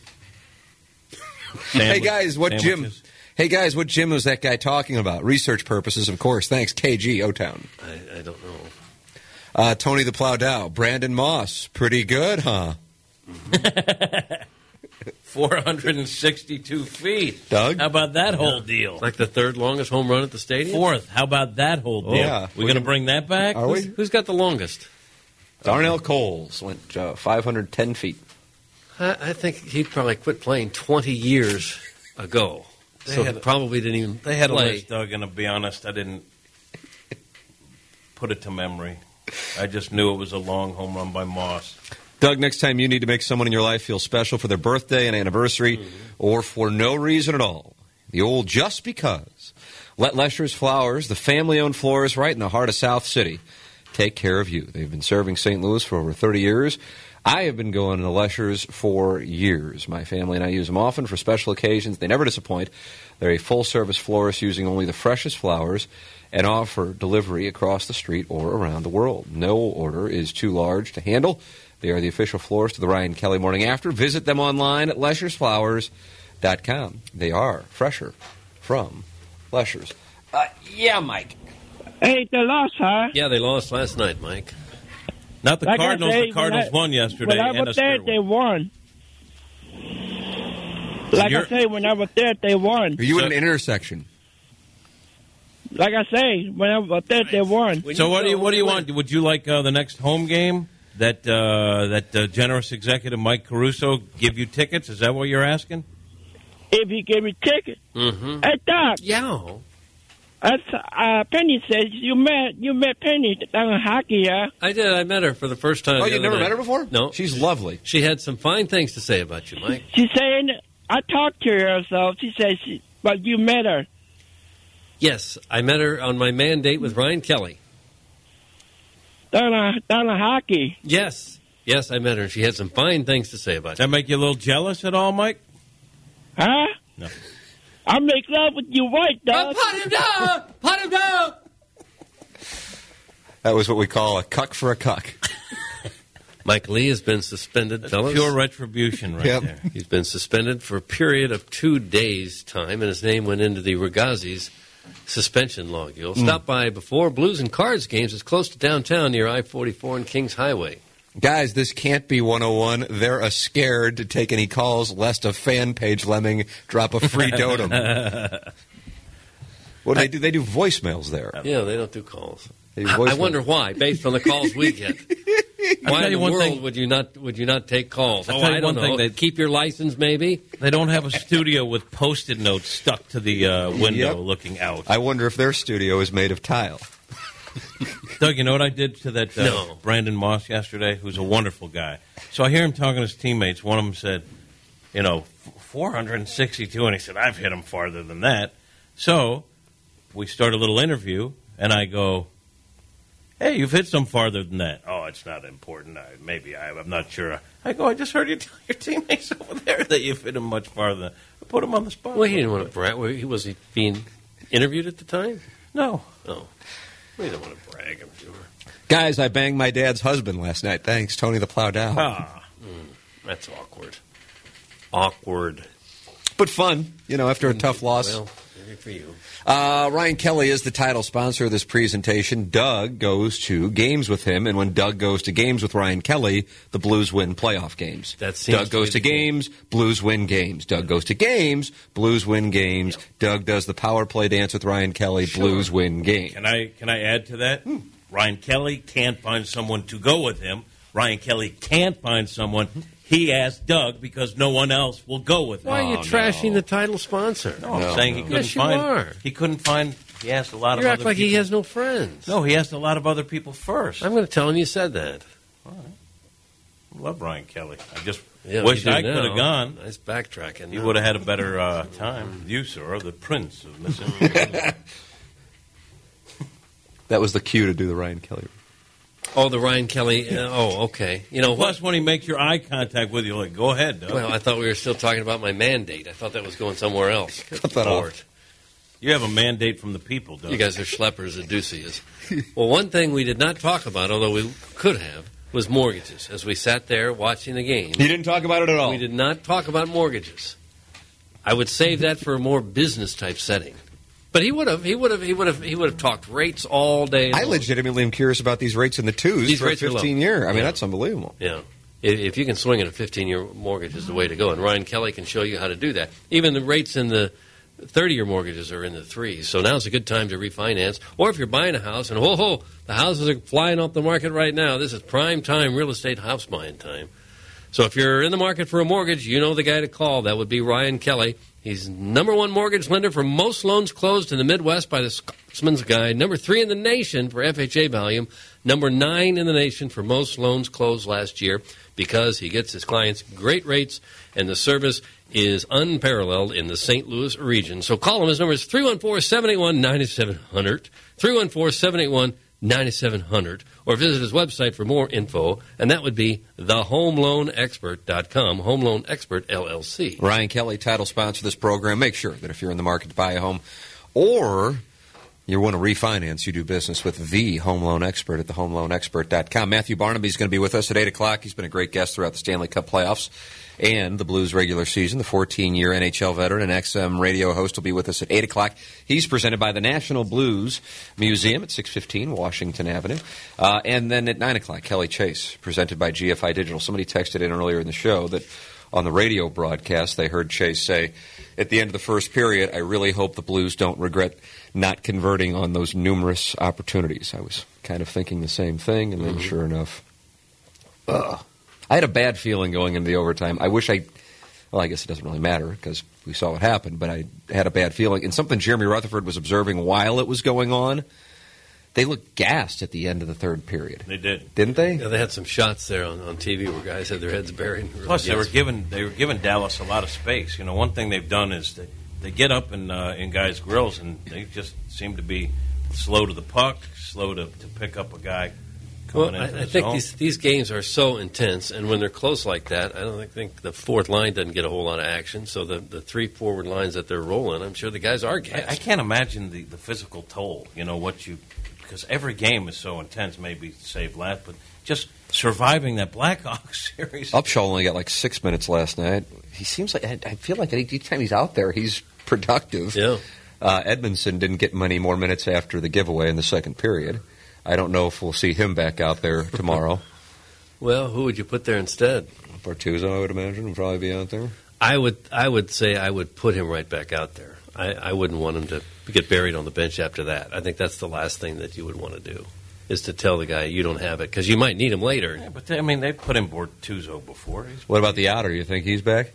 [SPEAKER 3] Hey guys, what gym was that guy talking about? Research purposes, of course. Thanks, KG O-Town.
[SPEAKER 4] I don't know.
[SPEAKER 3] Tony the Plow Dow. Brandon Moss. Pretty good, huh?
[SPEAKER 5] 462 feet.
[SPEAKER 3] Doug?
[SPEAKER 5] How about that whole deal?
[SPEAKER 4] Like the third longest home run at the stadium?
[SPEAKER 5] Fourth. How about that whole deal?
[SPEAKER 3] Yeah.
[SPEAKER 5] We're going to bring that back?
[SPEAKER 3] Are we?
[SPEAKER 4] Who's got the longest?
[SPEAKER 3] Darnell Coles went 510 feet.
[SPEAKER 4] I think he probably quit playing 20 years ago. Probably didn't even
[SPEAKER 5] They had
[SPEAKER 4] play.
[SPEAKER 5] a list, Doug, and to be honest, I didn't put it to memory. I just knew it was a long home run by Moss.
[SPEAKER 3] Doug, next time you need to make someone in your life feel special for their birthday and anniversary or for no reason at all, the old just because, let Lesher's Flowers, the family-owned florist right in the heart of South City, take care of you. They've been serving St. Louis for over 30 years. I have been going to Lesher's for years. My family and I use them often for special occasions. They never disappoint. They're a full-service florist using only the freshest flowers and offer delivery across the street or around the world. No order is too large to handle. They are the official florist of the Ryan Kelly Morning After. Visit them online at LeschersFlowers.com. They are fresher from Leschers. Yeah, Mike.
[SPEAKER 12] Hey, they lost, huh?
[SPEAKER 4] Yeah, they lost last night, Mike.
[SPEAKER 5] Not the
[SPEAKER 12] Like I
[SPEAKER 5] Cardinals.
[SPEAKER 12] say,
[SPEAKER 5] The Cardinals won yesterday.
[SPEAKER 12] When I
[SPEAKER 5] and
[SPEAKER 12] was
[SPEAKER 5] a
[SPEAKER 12] there,
[SPEAKER 5] square
[SPEAKER 12] they
[SPEAKER 5] one.
[SPEAKER 12] won. Like I say, when I was there, they won.
[SPEAKER 3] Are you in an intersection?
[SPEAKER 12] Like I say, when I was there, they won.
[SPEAKER 5] So what do you want? Would you like the next home game that generous executive Mike Caruso give you tickets? Is that what you're asking?
[SPEAKER 12] If he gave me tickets.
[SPEAKER 4] Mm-hmm.
[SPEAKER 12] Hey, Doc.
[SPEAKER 4] Yeah.
[SPEAKER 12] Penny says you met Penny down in hockey, yeah?
[SPEAKER 4] I did. I met her for the first time.
[SPEAKER 3] Oh,
[SPEAKER 4] the
[SPEAKER 3] you
[SPEAKER 4] other
[SPEAKER 3] never
[SPEAKER 4] night.
[SPEAKER 3] met her before?
[SPEAKER 4] No.
[SPEAKER 3] She's lovely.
[SPEAKER 4] She had some fine things to say about you, Mike.
[SPEAKER 12] She's saying, I talked to her, so she says, but you met her.
[SPEAKER 4] Yes, I met her on my mandate with Ryan Kelly.
[SPEAKER 12] Down in hockey.
[SPEAKER 4] Yes, I met her. She had some fine things to say about
[SPEAKER 5] That make you a little jealous at all, Mike?
[SPEAKER 12] Huh?
[SPEAKER 5] No.
[SPEAKER 12] I make love with your wife, Doc.
[SPEAKER 4] Put him down! Put him down!
[SPEAKER 3] That was what we call a cuck for a cuck.
[SPEAKER 4] Mike Lee has been suspended, fellas.
[SPEAKER 5] Pure retribution right there.
[SPEAKER 4] He's been suspended for a period of 2 days' time, and his name went into the Ragazzi's suspension log. You'll stop by before Blues and Cards games. It's close to downtown near I-44 and Kings Highway.
[SPEAKER 3] Guys, this can't be 101. They're scared to take any calls lest a fan page lemming drop a free dotem. What do they do? They do voicemails there.
[SPEAKER 4] Yeah, they don't do calls.
[SPEAKER 3] They do
[SPEAKER 4] I
[SPEAKER 3] voicemails.
[SPEAKER 4] wonder why, based on the calls we get. Why in the world
[SPEAKER 5] thing.
[SPEAKER 4] would you not take calls?
[SPEAKER 5] I'll tell you
[SPEAKER 4] I don't
[SPEAKER 5] one thing,
[SPEAKER 4] know.
[SPEAKER 5] they-
[SPEAKER 4] Keep your license, maybe?
[SPEAKER 5] They don't have a studio with Post-it notes stuck to the window
[SPEAKER 3] Yep.
[SPEAKER 5] looking out.
[SPEAKER 3] I wonder if their studio is made of tile.
[SPEAKER 5] Doug, you know what I did to that
[SPEAKER 4] No.
[SPEAKER 5] Brandon Moss yesterday, who's a wonderful guy? So I hear him talking to his teammates. One of them said, 462, and he said, I've hit him farther than that. So we start a little interview, and I go, hey, you've hit some farther than that. Oh, it's not important. I'm not sure. I go, I just heard you tell your teammates over there that you've hit him much farther. I put him on the spot.
[SPEAKER 4] Well, he didn't want to brag. Was he being interviewed at the time?
[SPEAKER 5] No.
[SPEAKER 4] Oh. Well, he didn't want to brag, I'm sure.
[SPEAKER 3] Guys, I banged my dad's husband last night. Thanks, Tony the Plow Dow.
[SPEAKER 4] That's awkward. Awkward.
[SPEAKER 3] But fun, after a tough loss.
[SPEAKER 4] Well, maybe for you.
[SPEAKER 3] Ryan Kelly is the title sponsor of this presentation. Doug goes to games with him, and when Doug goes to games with Ryan Kelly, the Blues win playoff games. Doug goes to games, Blues win games. Doug goes to games, Blues win games. Yep. Doug does the power play dance with Ryan Kelly, Blues win games.
[SPEAKER 5] Can I add to that? Ryan Kelly can't find someone to go with him. Ryan Kelly can't find someone. He asked Doug because no one else will go with him.
[SPEAKER 4] Why are you trashing the title sponsor?
[SPEAKER 5] No, I'm saying he couldn't
[SPEAKER 4] yes, you
[SPEAKER 5] find.
[SPEAKER 4] Are.
[SPEAKER 5] He couldn't find. He asked a lot of
[SPEAKER 4] You
[SPEAKER 5] other
[SPEAKER 4] act like
[SPEAKER 5] people.
[SPEAKER 4] he has no friends.
[SPEAKER 5] No, he asked a lot of other people first.
[SPEAKER 4] I'm going to tell him you said that.
[SPEAKER 5] All right. I love Ryan Kelly. I just
[SPEAKER 4] Yeah,
[SPEAKER 5] wish
[SPEAKER 4] you do
[SPEAKER 5] I could
[SPEAKER 4] now.
[SPEAKER 5] have gone.
[SPEAKER 4] Nice backtracking.
[SPEAKER 5] You would have had a better time. You, sir, the prince of Mississippi.
[SPEAKER 3] That was the cue to do the Ryan Kelly.
[SPEAKER 4] Oh, the Ryan Kelly. Okay. You know
[SPEAKER 5] Plus,
[SPEAKER 4] what?
[SPEAKER 5] when he makes your eye contact with you, like, go ahead, Doug.
[SPEAKER 4] Well, I thought we were still talking about my mandate. I thought that was going somewhere else.
[SPEAKER 3] Cut that off.
[SPEAKER 5] You have a mandate from the people, Doug.
[SPEAKER 4] You guys are schleppers, as Ducey is. Well, one thing we did not talk about, although we could have, was mortgages. As we sat there watching the game,
[SPEAKER 3] You didn't talk about it at all.
[SPEAKER 4] we did not talk about mortgages. I would save that for a more business type setting. But he would have talked rates all day long.
[SPEAKER 3] I legitimately am curious about these rates in the twos
[SPEAKER 4] These
[SPEAKER 3] for a
[SPEAKER 4] rates are low.
[SPEAKER 3] 15-year. I mean,
[SPEAKER 4] Yeah.
[SPEAKER 3] that's unbelievable.
[SPEAKER 4] Yeah. If you can swing at a 15-year mortgage is the way to go, and Ryan Kelly can show you how to do that. Even the rates in the 30-year mortgages are in the threes, so now's a good time to refinance. Or if you're buying a house, and the houses are flying off the market right now, this is prime time real estate house buying time. So if you're in the market for a mortgage, you know the guy to call. That would be Ryan Kelly. He's #1 mortgage lender for most loans closed in the Midwest by the Scotsman's Guide. #3 in the nation for FHA volume. #9 in the nation for most loans closed last year because he gets his clients great rates and the service is unparalleled in the St. Louis region. So call him. His number is 314-781-9700. 314-781-9700. Or visit his website for more info, and that would be thehomeloanexpert.com, Home Loan Expert, LLC.
[SPEAKER 3] Ryan Kelly, title sponsor of this program. Make sure that if you're in the market to buy a home or You want to refinance, you do business with the home loan expert at thehomeloanexpert.com. Matthew Barnaby's going to be with us at 8 o'clock. He's been a great guest throughout the Stanley Cup playoffs and the Blues regular season. The 14-year NHL veteran and XM radio host will be with us at 8 o'clock. He's presented by the National Blues Museum at 615 Washington Avenue. And then at 9 o'clock, Kelly Chase, presented by GFI Digital. Somebody texted in earlier in the show that on the radio broadcast, they heard Chase say, at the end of the first period, I really hope the Blues don't regret not converting on those numerous opportunities. I was kind of thinking the same thing, and then sure enough, I had a bad feeling going into the overtime. I guess it doesn't really matter because we saw what happened, but I had a bad feeling. And something Jeremy Rutherford was observing while it was going on, they looked gassed at the end of the third period.
[SPEAKER 5] They did.
[SPEAKER 3] Didn't they?
[SPEAKER 4] Yeah, they had some shots there on TV where guys had their heads buried. Really
[SPEAKER 5] Plus, they were giving Dallas a lot of space. One thing they've done is they get up in guys' grills, and they just seem to be slow to the puck, slow to pick up a guy coming into the zone.
[SPEAKER 4] I think these games are so intense, and when they're close like that, I don't think the fourth line doesn't get a whole lot of action. So the three forward lines that they're rolling, I'm sure the guys are gassed.
[SPEAKER 5] I can't imagine the physical toll, because every game is so intense, maybe save last, but just surviving that Blackhawks series.
[SPEAKER 3] Upshaw only got like 6 minutes last night. He seems like, I feel like each time he's out there, he's productive.
[SPEAKER 4] Yeah.
[SPEAKER 3] Edmondson didn't get many more minutes after the giveaway in the second period. I don't know if we'll see him back out there tomorrow.
[SPEAKER 4] Well, who would you put there instead?
[SPEAKER 3] Bortuzzo, I would imagine, would probably be out there.
[SPEAKER 4] I would say I would put him right back out there. I wouldn't want him to get buried on the bench after that. I think that's the last thing that you would want to do, is to tell the guy you don't have it, because you might need him later.
[SPEAKER 5] Yeah, but they put in Bortuzzo before.
[SPEAKER 3] What about the outer? You think he's back?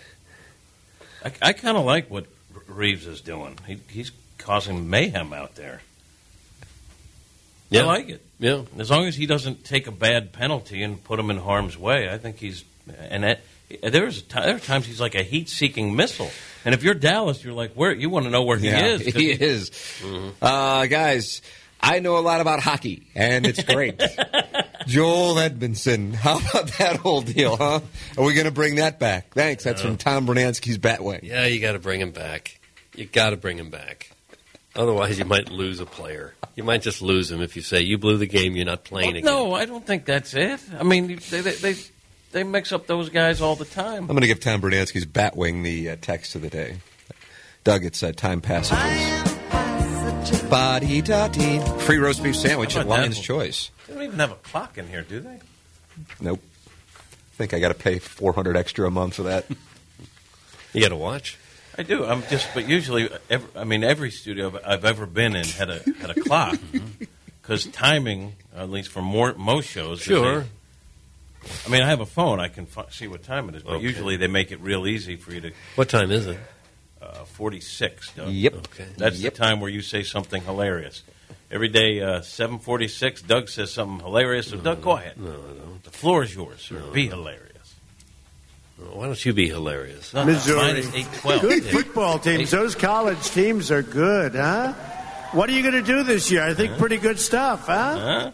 [SPEAKER 5] I kind of like what Reeves is doing. He's causing mayhem out there.
[SPEAKER 4] Yeah.
[SPEAKER 5] I like it.
[SPEAKER 4] Yeah.
[SPEAKER 5] As long as he doesn't take a bad penalty and put him in harm's way, I think he's – and there are times he's like a heat-seeking missile. And if you're Dallas, you're like, where? You want to know where he is.
[SPEAKER 3] He is. Mm-hmm. Guys, I know a lot about hockey, and it's great. Joel Edmondson. How about that whole deal, huh? Are we going to bring that back? Thanks. That's from Tom Bernansky's Batwing.
[SPEAKER 4] Yeah, you got to bring him back. You got to bring him back. Otherwise, you might lose a player. You might just lose him if you say, you blew the game, you're not playing again.
[SPEAKER 5] No, I don't think that's it. I mean, they mix up those guys all the time.
[SPEAKER 3] I'm going to give Tom Bernansky's Batwing the text of the day. Doug, it's Time Passages. Ba-dee-da-dee. Free roast beef sandwich at Lion's Choice.
[SPEAKER 5] They don't even have a clock in here, do they?
[SPEAKER 3] Nope. I think I got to pay $400 extra a month for that.
[SPEAKER 4] You got to watch?
[SPEAKER 5] I do. But usually, every studio I've ever been in had a clock, because timing, at least for most shows.
[SPEAKER 4] Sure.
[SPEAKER 5] I have a phone. I can see what time it is, but usually they make it real easy for you to.
[SPEAKER 4] What time is it?
[SPEAKER 5] 46. Doug.
[SPEAKER 3] Yep.
[SPEAKER 4] Okay.
[SPEAKER 5] That's the time where you say something hilarious. Every day, 7:46, Doug says something hilarious. So, Doug, go ahead.
[SPEAKER 4] No.
[SPEAKER 5] The floor is yours, sir. Be hilarious.
[SPEAKER 4] Why don't you be hilarious?
[SPEAKER 13] Missouri.
[SPEAKER 5] Mine is 8-12.
[SPEAKER 13] Good football teams. Those college teams are good, huh? What are you going to do this year? I think pretty good stuff, huh?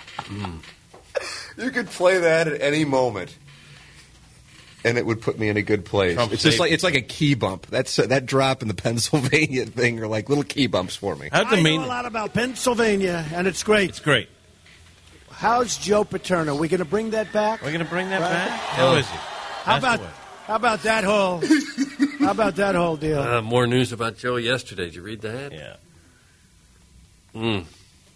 [SPEAKER 3] You could play that at any moment, and it would put me in a good place. It's like a key bump. That's that drop in the Pennsylvania thing are like little key bumps for me.
[SPEAKER 13] I know a lot about Pennsylvania, and it's great.
[SPEAKER 5] It's great.
[SPEAKER 13] How's Joe Paterno? We going to bring that back?
[SPEAKER 5] We're going to bring that back? How is he?
[SPEAKER 13] How about that whole deal?
[SPEAKER 4] More news about Joe yesterday. Did you read that?
[SPEAKER 5] Yeah.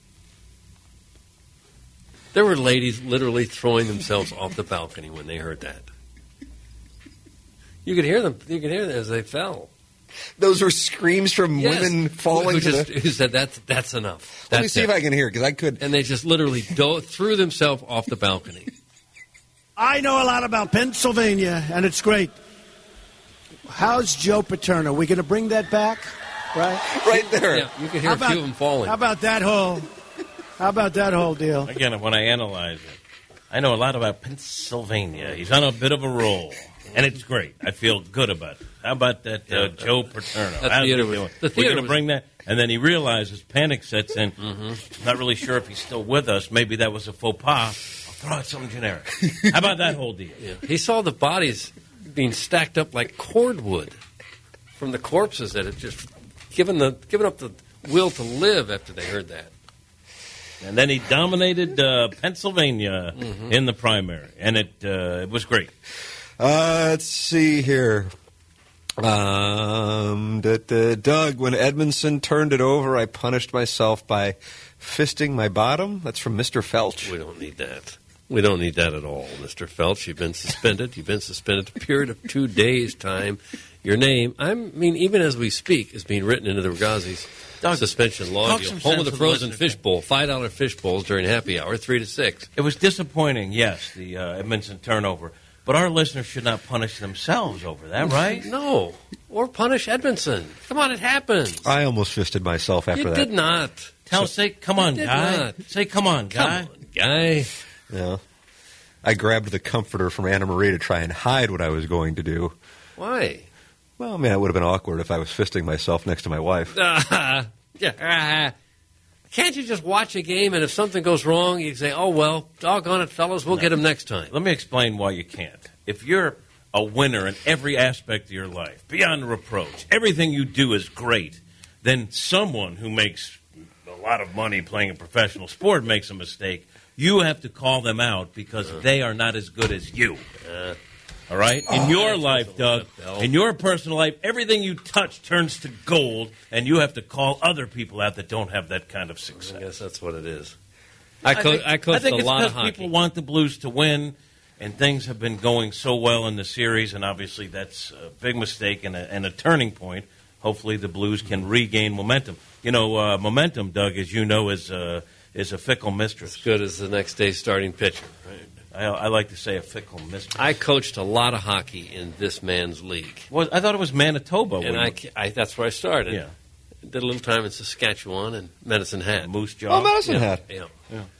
[SPEAKER 4] There were ladies literally throwing themselves off the balcony when they heard that. You could hear them. You could hear them as they fell.
[SPEAKER 3] Those were screams from women falling.
[SPEAKER 4] Who said that's enough?
[SPEAKER 3] Let me see if I can hear it, because I could.
[SPEAKER 4] And they just literally threw themselves off the balcony.
[SPEAKER 13] I know a lot about Pennsylvania, and it's great. How's Joe Paterno? We going to bring that back?
[SPEAKER 3] Right there.
[SPEAKER 4] Yeah, you can hear a few of them falling.
[SPEAKER 13] How about that whole deal?
[SPEAKER 5] Again, when I analyze it, I know a lot about Pennsylvania. He's on a bit of a roll, and it's great. I feel good about it. How about that Joe Paterno? We're going to bring that. And then he realizes, panic sets in. Not really sure if he's still with us. Maybe that was a faux pas. Throw out something generic. How about that whole deal?
[SPEAKER 4] Yeah. He saw the bodies being stacked up like cordwood from the corpses that had just given up the will to live after they heard that.
[SPEAKER 5] And then he dominated Pennsylvania in the primary, and it was great.
[SPEAKER 3] Let's see here. Doug, when Edmondson turned it over, I punished myself by fisting my bottom. That's from Mr. Felch.
[SPEAKER 4] We don't need that. We don't need that at all, Mr. Felch. You've been suspended. You've been suspended a period of 2 days' time. Your name, even as we speak, is being written into the Ragazzi's suspension log. Home of the frozen fish bowl, $5 fish bowls during happy hour, 3 to 6.
[SPEAKER 5] It was disappointing, yes, the Edmondson turnover. But our listeners should not punish themselves over that, right?
[SPEAKER 4] No. Or punish Edmondson. Come on, it happens.
[SPEAKER 3] I almost fisted myself after that.
[SPEAKER 4] You did not.
[SPEAKER 5] Say, come on, guy.
[SPEAKER 4] Not.
[SPEAKER 5] Say, come on, guy.
[SPEAKER 4] Come on, guy.
[SPEAKER 3] Yeah. I grabbed the comforter from Anna Marie to try and hide what I was going to do.
[SPEAKER 4] Why?
[SPEAKER 3] Well, I mean, it would have been awkward if I was fisting myself next to my wife.
[SPEAKER 4] Can't you just watch a game and if something goes wrong, you say, oh, well, doggone it, fellas, we'll get him next time.
[SPEAKER 5] Let me explain why you can't. If you're a winner in every aspect of your life, beyond reproach, everything you do is great, then someone who makes a lot of money playing a professional sport makes a mistake, you have to call them out because they are not as good as you. All right? In your life, Doug, in your personal life, everything you touch turns to gold, and you have to call other people out that don't have that kind of success.
[SPEAKER 4] I guess that's what it is.
[SPEAKER 5] I
[SPEAKER 4] coached
[SPEAKER 5] think
[SPEAKER 4] a
[SPEAKER 5] it's
[SPEAKER 4] lot of
[SPEAKER 5] because
[SPEAKER 4] hockey.
[SPEAKER 5] people want the Blues to win, and things have been going so well in the series, and obviously that's a big mistake and a turning point. Hopefully the Blues can regain momentum. You know, momentum, Doug, as you know, is a fickle mistress.
[SPEAKER 4] As good as the next day's starting pitcher, right?
[SPEAKER 5] I like to say a fickle mistress.
[SPEAKER 4] I coached a lot of hockey in this man's league.
[SPEAKER 5] Well, I thought it was Manitoba.
[SPEAKER 4] And that's where I started.
[SPEAKER 5] Yeah.
[SPEAKER 4] Did a little time in Saskatchewan and Medicine Hat.
[SPEAKER 5] Moose Jaw.
[SPEAKER 3] Oh, Medicine Hat.
[SPEAKER 4] Yeah.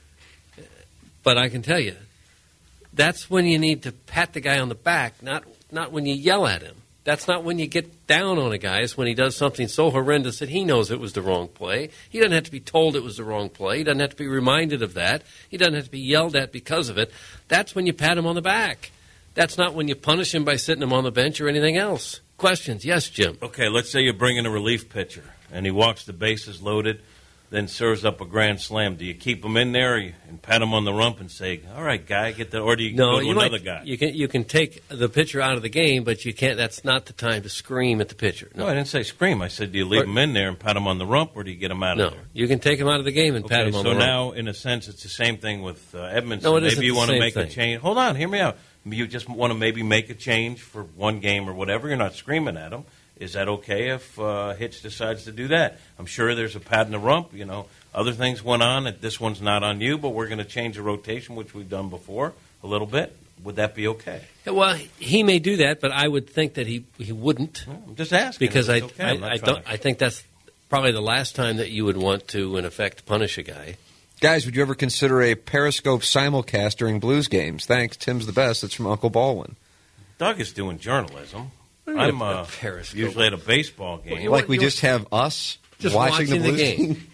[SPEAKER 4] But I can tell you, that's when you need to pat the guy on the back, not when you yell at him. That's not when you get down on a guy. It's when he does something so horrendous that he knows it was the wrong play. He doesn't have to be told it was the wrong play. He doesn't have to be reminded of that. He doesn't have to be yelled at because of it. That's when you pat him on the back. That's not when you punish him by sitting him on the bench or anything else. Questions? Yes, Jim.
[SPEAKER 5] Okay, let's say you bring in a relief pitcher, and he walks the bases loaded, then serves up a grand slam. Do you keep him in there and pat him on the rump and say, all right, guy, get the, or do you go to another guy?
[SPEAKER 4] You can take the pitcher out of the game, but you can't. That's not the time to scream at the pitcher.
[SPEAKER 5] No, I didn't say scream. I said, do you leave him in there and pat him on the rump, or do you get him out of there?
[SPEAKER 4] No, you can take him out of the game and pat him on the rump.
[SPEAKER 5] So now, in a sense, it's the same thing with Edmondson.
[SPEAKER 4] No, it isn't
[SPEAKER 5] maybe you
[SPEAKER 4] the
[SPEAKER 5] want to
[SPEAKER 4] same
[SPEAKER 5] make a
[SPEAKER 4] thing.
[SPEAKER 5] change. Hold on, hear me out. You just want to maybe make a change for one game or whatever. You're not screaming at him. Is that okay if Hitch decides to do that? I'm sure there's a pat in the rump. You know, other things went on. That this one's not on you, but we're going to change the rotation, which we've done before a little bit. Would that be okay?
[SPEAKER 4] Well, he may do that, but I would think that he wouldn't.
[SPEAKER 5] I'm just asking.
[SPEAKER 4] Because I
[SPEAKER 5] I
[SPEAKER 4] think that's probably the last time that you would want to, in effect, punish a guy.
[SPEAKER 3] Guys, would you ever consider a Periscope simulcast during Blues games? Thanks. Tim's the best. It's from Uncle Baldwin.
[SPEAKER 5] Doug is doing journalism.
[SPEAKER 4] I'm
[SPEAKER 5] I'm usually at a baseball game.
[SPEAKER 3] Like we just have us
[SPEAKER 4] just
[SPEAKER 3] watching the Blues
[SPEAKER 4] game.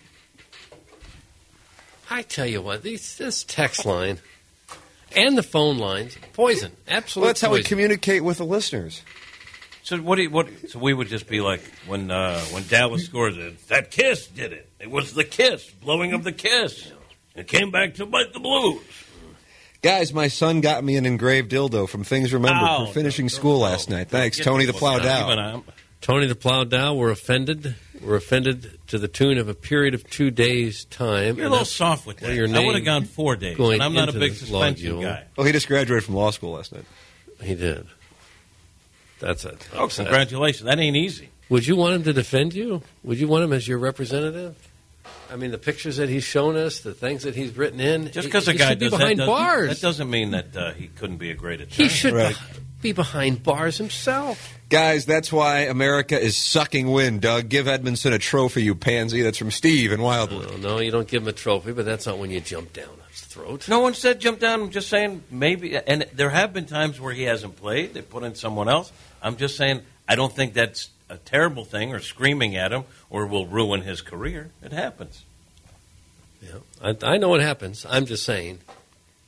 [SPEAKER 4] I tell you what, this text line and the phone lines, poison, absolute
[SPEAKER 3] Well, that's how we
[SPEAKER 4] poison.
[SPEAKER 3] communicate with the listeners.
[SPEAKER 5] So So we would just be like when Dallas scores it. That kiss did it. It was the kiss, blowing of the kiss. It came back to bite the Blues.
[SPEAKER 3] Guys, my son got me an engraved dildo from Things Remembered for finishing school last night. Thanks, Tony the Plow Dow.
[SPEAKER 4] Tony the Plow Dow, we're offended. We're offended to the tune of a period of 2 days' time.
[SPEAKER 5] You're a little soft with that. I would have gone 4 days, and I'm not a big suspension guy.
[SPEAKER 3] Well, he just graduated from law school last night.
[SPEAKER 4] He did. That's it.
[SPEAKER 5] Oh, congratulations. That ain't easy.
[SPEAKER 4] Would you want him to defend you? Would you want him as your representative? I mean, the pictures that he's shown us, the things that he's written in.
[SPEAKER 5] Just because a
[SPEAKER 4] he
[SPEAKER 5] guy
[SPEAKER 4] should be
[SPEAKER 5] does
[SPEAKER 4] behind
[SPEAKER 5] that,
[SPEAKER 4] bars.
[SPEAKER 5] that doesn't mean that he couldn't be a great attorney.
[SPEAKER 4] He should be behind bars himself.
[SPEAKER 3] Guys, that's why America is sucking wind, Doug. Give Edmondson a trophy, you pansy. That's from Steve in Wildwood.
[SPEAKER 4] No, you don't give him a trophy, but that's not when you jump down his throat.
[SPEAKER 5] No one said jump down. I'm just saying maybe. And there have been times where he hasn't played. They put in someone else. I'm just saying I don't think that's a terrible thing or screaming at him or will ruin his career. It happens.
[SPEAKER 4] Yeah, I know what happens. I'm just saying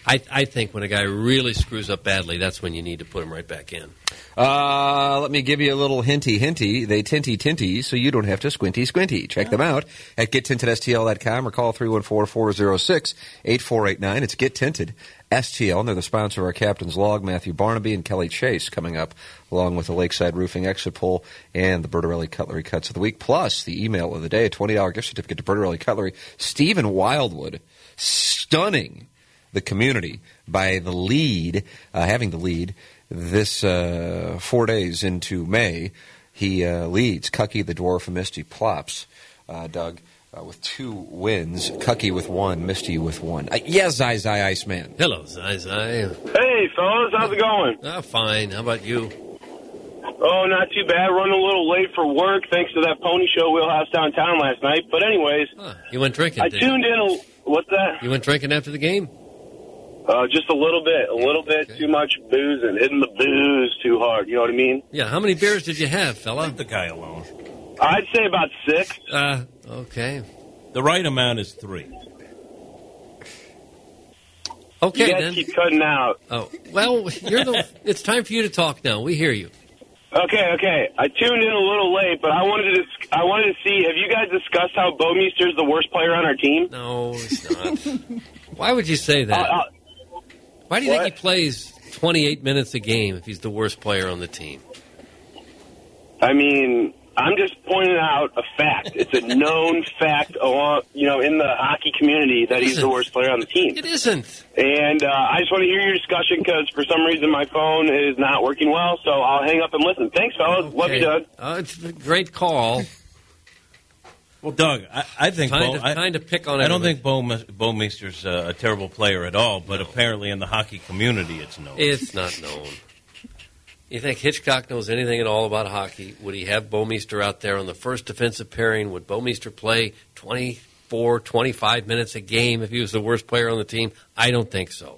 [SPEAKER 4] I think when a guy really screws up badly, that's when you need to put him right back in.
[SPEAKER 3] Let me give you a little hinty. They tinty, so you don't have to squinty. Check them out at gettintedstl.com or call 314-406-8489. It's Get Tinted STL, and they're the sponsor of our Captain's Log, Matthew Barnaby and Kelly Chase, coming up, along with the Lakeside Roofing Exit Poll and the Bertarelli Cutlery Cuts of the Week, plus the email of the day, a $20 gift certificate to Bertarelli Cutlery. Stephen Wildwood, stunning the community by the lead, having the lead this 4 days into May. He leads Cucky, the Dwarf, and Misty Plops, Doug, with 2 wins. Cucky with 1, Misty with 1. Zai Iceman.
[SPEAKER 4] Hello, Zai.
[SPEAKER 14] Hey, fellas, how's it going?
[SPEAKER 4] Fine. How about you?
[SPEAKER 14] Oh, not too bad. Running a little late for work thanks to that pony show Wheelhouse downtown last night. But anyways,
[SPEAKER 4] you went drinking.
[SPEAKER 14] I tuned in. What's that?
[SPEAKER 4] You went drinking after the game?
[SPEAKER 14] Just a little bit. Okay. Too much booze and hitting the booze too hard. You know what I mean?
[SPEAKER 4] Yeah. How many beers did you have, fella?
[SPEAKER 5] Leave the guy alone.
[SPEAKER 14] I'd say about 6.
[SPEAKER 4] Okay.
[SPEAKER 5] The right amount is 3.
[SPEAKER 4] Okay,
[SPEAKER 14] you guys
[SPEAKER 4] then.
[SPEAKER 14] keep cutting out.
[SPEAKER 4] Oh, well, it's time for you to talk now. We hear you.
[SPEAKER 14] Okay. I tuned in a little late, but I wanted to see, have you guys discussed how Bouwmeester's the worst player on our team?
[SPEAKER 4] No, it's not. Why would you say that? Why do you think he plays 28 minutes a game if he's the worst player on the team?
[SPEAKER 14] I mean, I'm just pointing out a fact. It's a known fact, in the hockey community that he's the worst player on the team.
[SPEAKER 4] It isn't.
[SPEAKER 14] And I just want to hear your discussion because for some reason my phone is not working well, so I'll hang up and listen. Thanks, fellas.
[SPEAKER 4] Okay.
[SPEAKER 14] Love you, Doug.
[SPEAKER 4] It's a great call.
[SPEAKER 5] Well, Doug, I think
[SPEAKER 4] trying to pick on.
[SPEAKER 5] I don't think Bouwmeester's a terrible player at all, but apparently in the hockey community, it's known.
[SPEAKER 4] It's not known. You think Hitchcock knows anything at all about hockey? Would he have Bouwmeester out there on the first defensive pairing? Would Bouwmeester play 24, 25 minutes a game if he was the worst player on the team? I don't think so.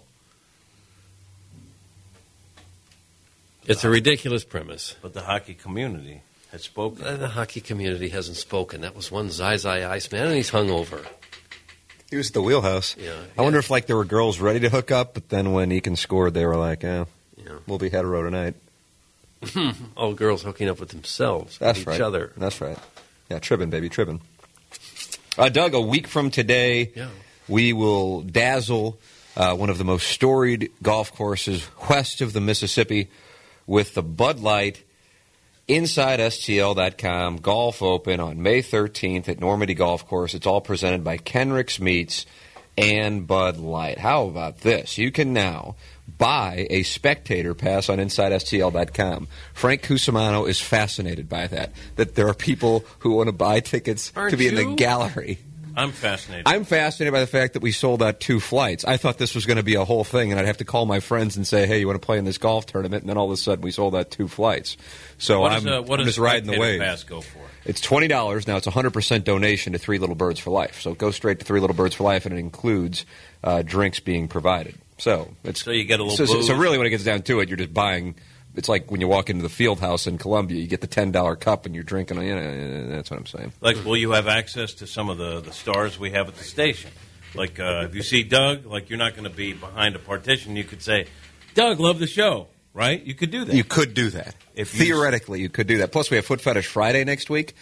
[SPEAKER 4] It's a ridiculous premise.
[SPEAKER 5] But the hockey community has spoken.
[SPEAKER 4] The hockey community hasn't spoken. That was one Zai Iceman, and he's hungover.
[SPEAKER 3] He was at the Wheelhouse.
[SPEAKER 4] Yeah.
[SPEAKER 3] I wonder if there were girls ready to hook up, but then when Eakin scored, they were like, we'll be hetero tonight.
[SPEAKER 4] All girls hooking up with themselves,
[SPEAKER 3] That's
[SPEAKER 4] with
[SPEAKER 3] right.
[SPEAKER 4] each other.
[SPEAKER 3] That's right. Yeah, tribbing, baby, tribbing. Doug, a week from today, we will dazzle one of the most storied golf courses west of the Mississippi with the Bud Light Inside STL.com Golf Open on May 13th at Normandy Golf Course. It's all presented by Kenrick's Meats and Bud Light. How about this? You can now buy a spectator pass on InsideSTL.com. Frank Cusimano is fascinated by that there are people who want to buy tickets to be in the gallery.
[SPEAKER 5] I'm fascinated.
[SPEAKER 3] I'm fascinated by the fact that we sold out 2 flights. I thought this was going to be a whole thing, and I'd have to call my friends and say, hey, you want to play in this golf tournament? And then all of a sudden we sold out 2 flights. So I'm just riding the wave.
[SPEAKER 5] Pass go for?
[SPEAKER 3] It's $20. Now it's 100% donation to 3 Little Birds for Life. So go straight to 3 Little Birds for Life, and it includes drinks being provided. So
[SPEAKER 5] you get a little booze.
[SPEAKER 3] So really when it gets down to it, you're just buying. It's like when you walk into the field house in Columbia, you get the $10 cup and you're drinking. That's what I'm saying.
[SPEAKER 5] Will you have access to some of the stars we have at the station? If you see Doug, you're not going to be behind a partition. You could say, Doug, love the show, right? You could do that.
[SPEAKER 3] You could do that. Theoretically, you could do that. Plus, we have Foot Fetish Friday next week.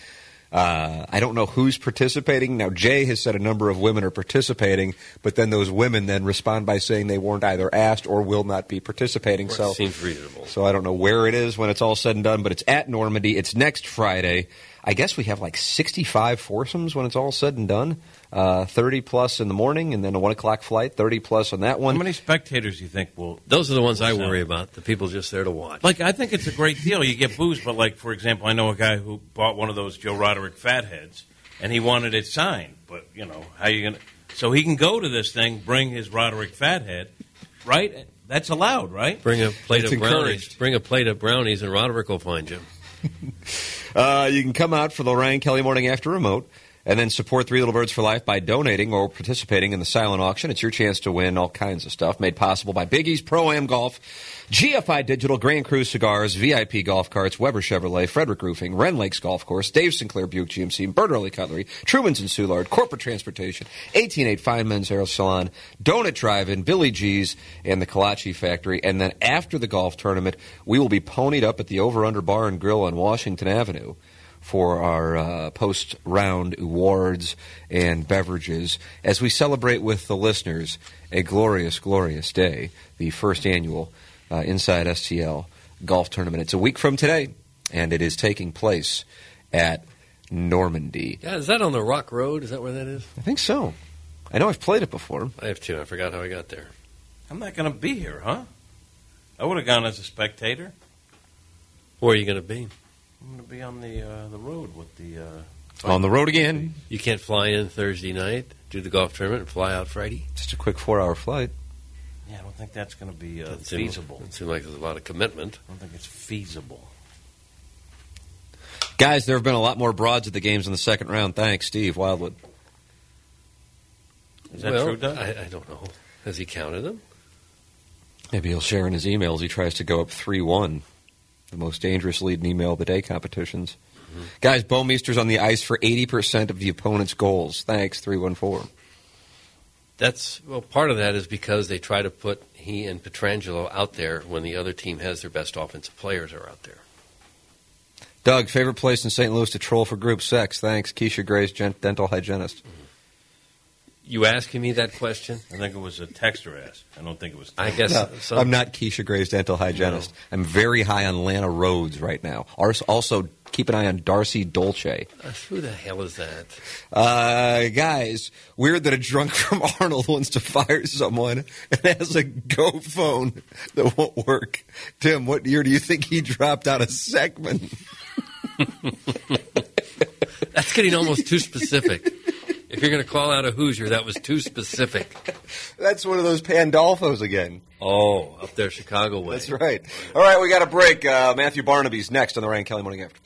[SPEAKER 3] I don't know who's participating. Now, Jay has said a number of women are participating, but then those women then respond by saying they weren't either asked or will not be participating.
[SPEAKER 4] So seems reasonable.
[SPEAKER 3] So I don't know where it is when it's all said and done, but it's at Normandy. It's next Friday. I guess we have 65 foursomes when it's all said and done. 30 plus in the morning, and then a 1 o'clock flight, 30 plus on that one.
[SPEAKER 5] How many spectators do you think will...
[SPEAKER 4] Those are the ones I worry about, the people just there to watch.
[SPEAKER 5] I think it's a great deal. You get booze, but for example, I know a guy who bought one of those Joe Roderick Fatheads, and he wanted it signed. But, how you going to... So he can go to this thing, bring his Roderick Fathead, right? That's allowed, right?
[SPEAKER 4] Bring a plate of brownies. Bring a plate of brownies, and Roderick will find you.
[SPEAKER 3] You can come out for the Ryan Kelly Morning After remote And then support Three Little Birds for Life by donating or participating in the silent auction. It's your chance to win all kinds of stuff made possible by Biggie's Pro-Am Golf, GFI Digital, Grand Cru Cigars, VIP Golf Carts, Weber Chevrolet, Frederick Roofing, Ren Lakes Golf Course, Dave Sinclair Buick GMC, Bird Early Cutlery, Truman's and Soulard, Corporate Transportation, 188 Fine Men's Hair Salon, Donut Drive-In, Billy G's, and the Kolache Factory. And then after the golf tournament, we will be ponied up at the Over Under Bar and Grill on Washington Avenue for our post-round awards and beverages as we celebrate with the listeners a glorious, glorious day, the first annual Inside STL golf tournament. It's a week from today, and it is taking place at Normandy.
[SPEAKER 4] Yeah, is that on the Rock Road? Is that where that is?
[SPEAKER 3] I think so. I know I've played it before.
[SPEAKER 4] I have too. I forgot how I got there.
[SPEAKER 5] I'm not going to be here, huh? I would have gone as a spectator.
[SPEAKER 4] Where are you going to be?
[SPEAKER 5] I'm going to be on the road with the...
[SPEAKER 3] on the road again.
[SPEAKER 4] You can't fly in Thursday night, do the golf tournament, and fly out Friday?
[SPEAKER 3] Just a quick 4-hour flight.
[SPEAKER 5] Yeah, I don't think that's going to be
[SPEAKER 4] Doesn't
[SPEAKER 5] feasible.
[SPEAKER 4] It seems like there's a lot of commitment.
[SPEAKER 5] I don't think it's feasible.
[SPEAKER 3] Guys, there have been a lot more broads at the games in the second round. Thanks, Steve Wildwood.
[SPEAKER 5] Is that true, Doug?
[SPEAKER 4] I don't know. Has he counted them?
[SPEAKER 3] Maybe he'll share in his emails. He tries to go up 3-1. The most dangerous lead in email of the day competitions. Mm-hmm. Guys, Bo Meester's on the ice for 80% of the opponent's goals. Thanks, 314.
[SPEAKER 4] Part of that is because they try to put he and Pietrangelo out there when the other team has their best offensive players are out there.
[SPEAKER 3] Doug, favorite place in St. Louis to troll for group sex? Thanks, Keisha Gray's dental hygienist.
[SPEAKER 4] Mm-hmm. You asking me that question?
[SPEAKER 5] I think it was a texter asked. I don't think it was.
[SPEAKER 4] I guess
[SPEAKER 3] no, I'm not Keisha Gray's dental hygienist. No. I'm very high on Lana Rhodes right now. Also, keep an eye on Darcy Dolce.
[SPEAKER 4] Who the hell is that?
[SPEAKER 3] Guys, weird that a drunk from Arnold wants to fire someone and has a Go phone that won't work. Tim, what year do you think he dropped out of segment?
[SPEAKER 4] That's getting almost too specific. If you're going to call out a Hoosier, that was too specific.
[SPEAKER 3] That's one of those Pandolfos again.
[SPEAKER 4] Oh, up there Chicago way.
[SPEAKER 3] That's right. All right, we got a break. Matthew Barnaby's next on the Ryan Kelly Morning After.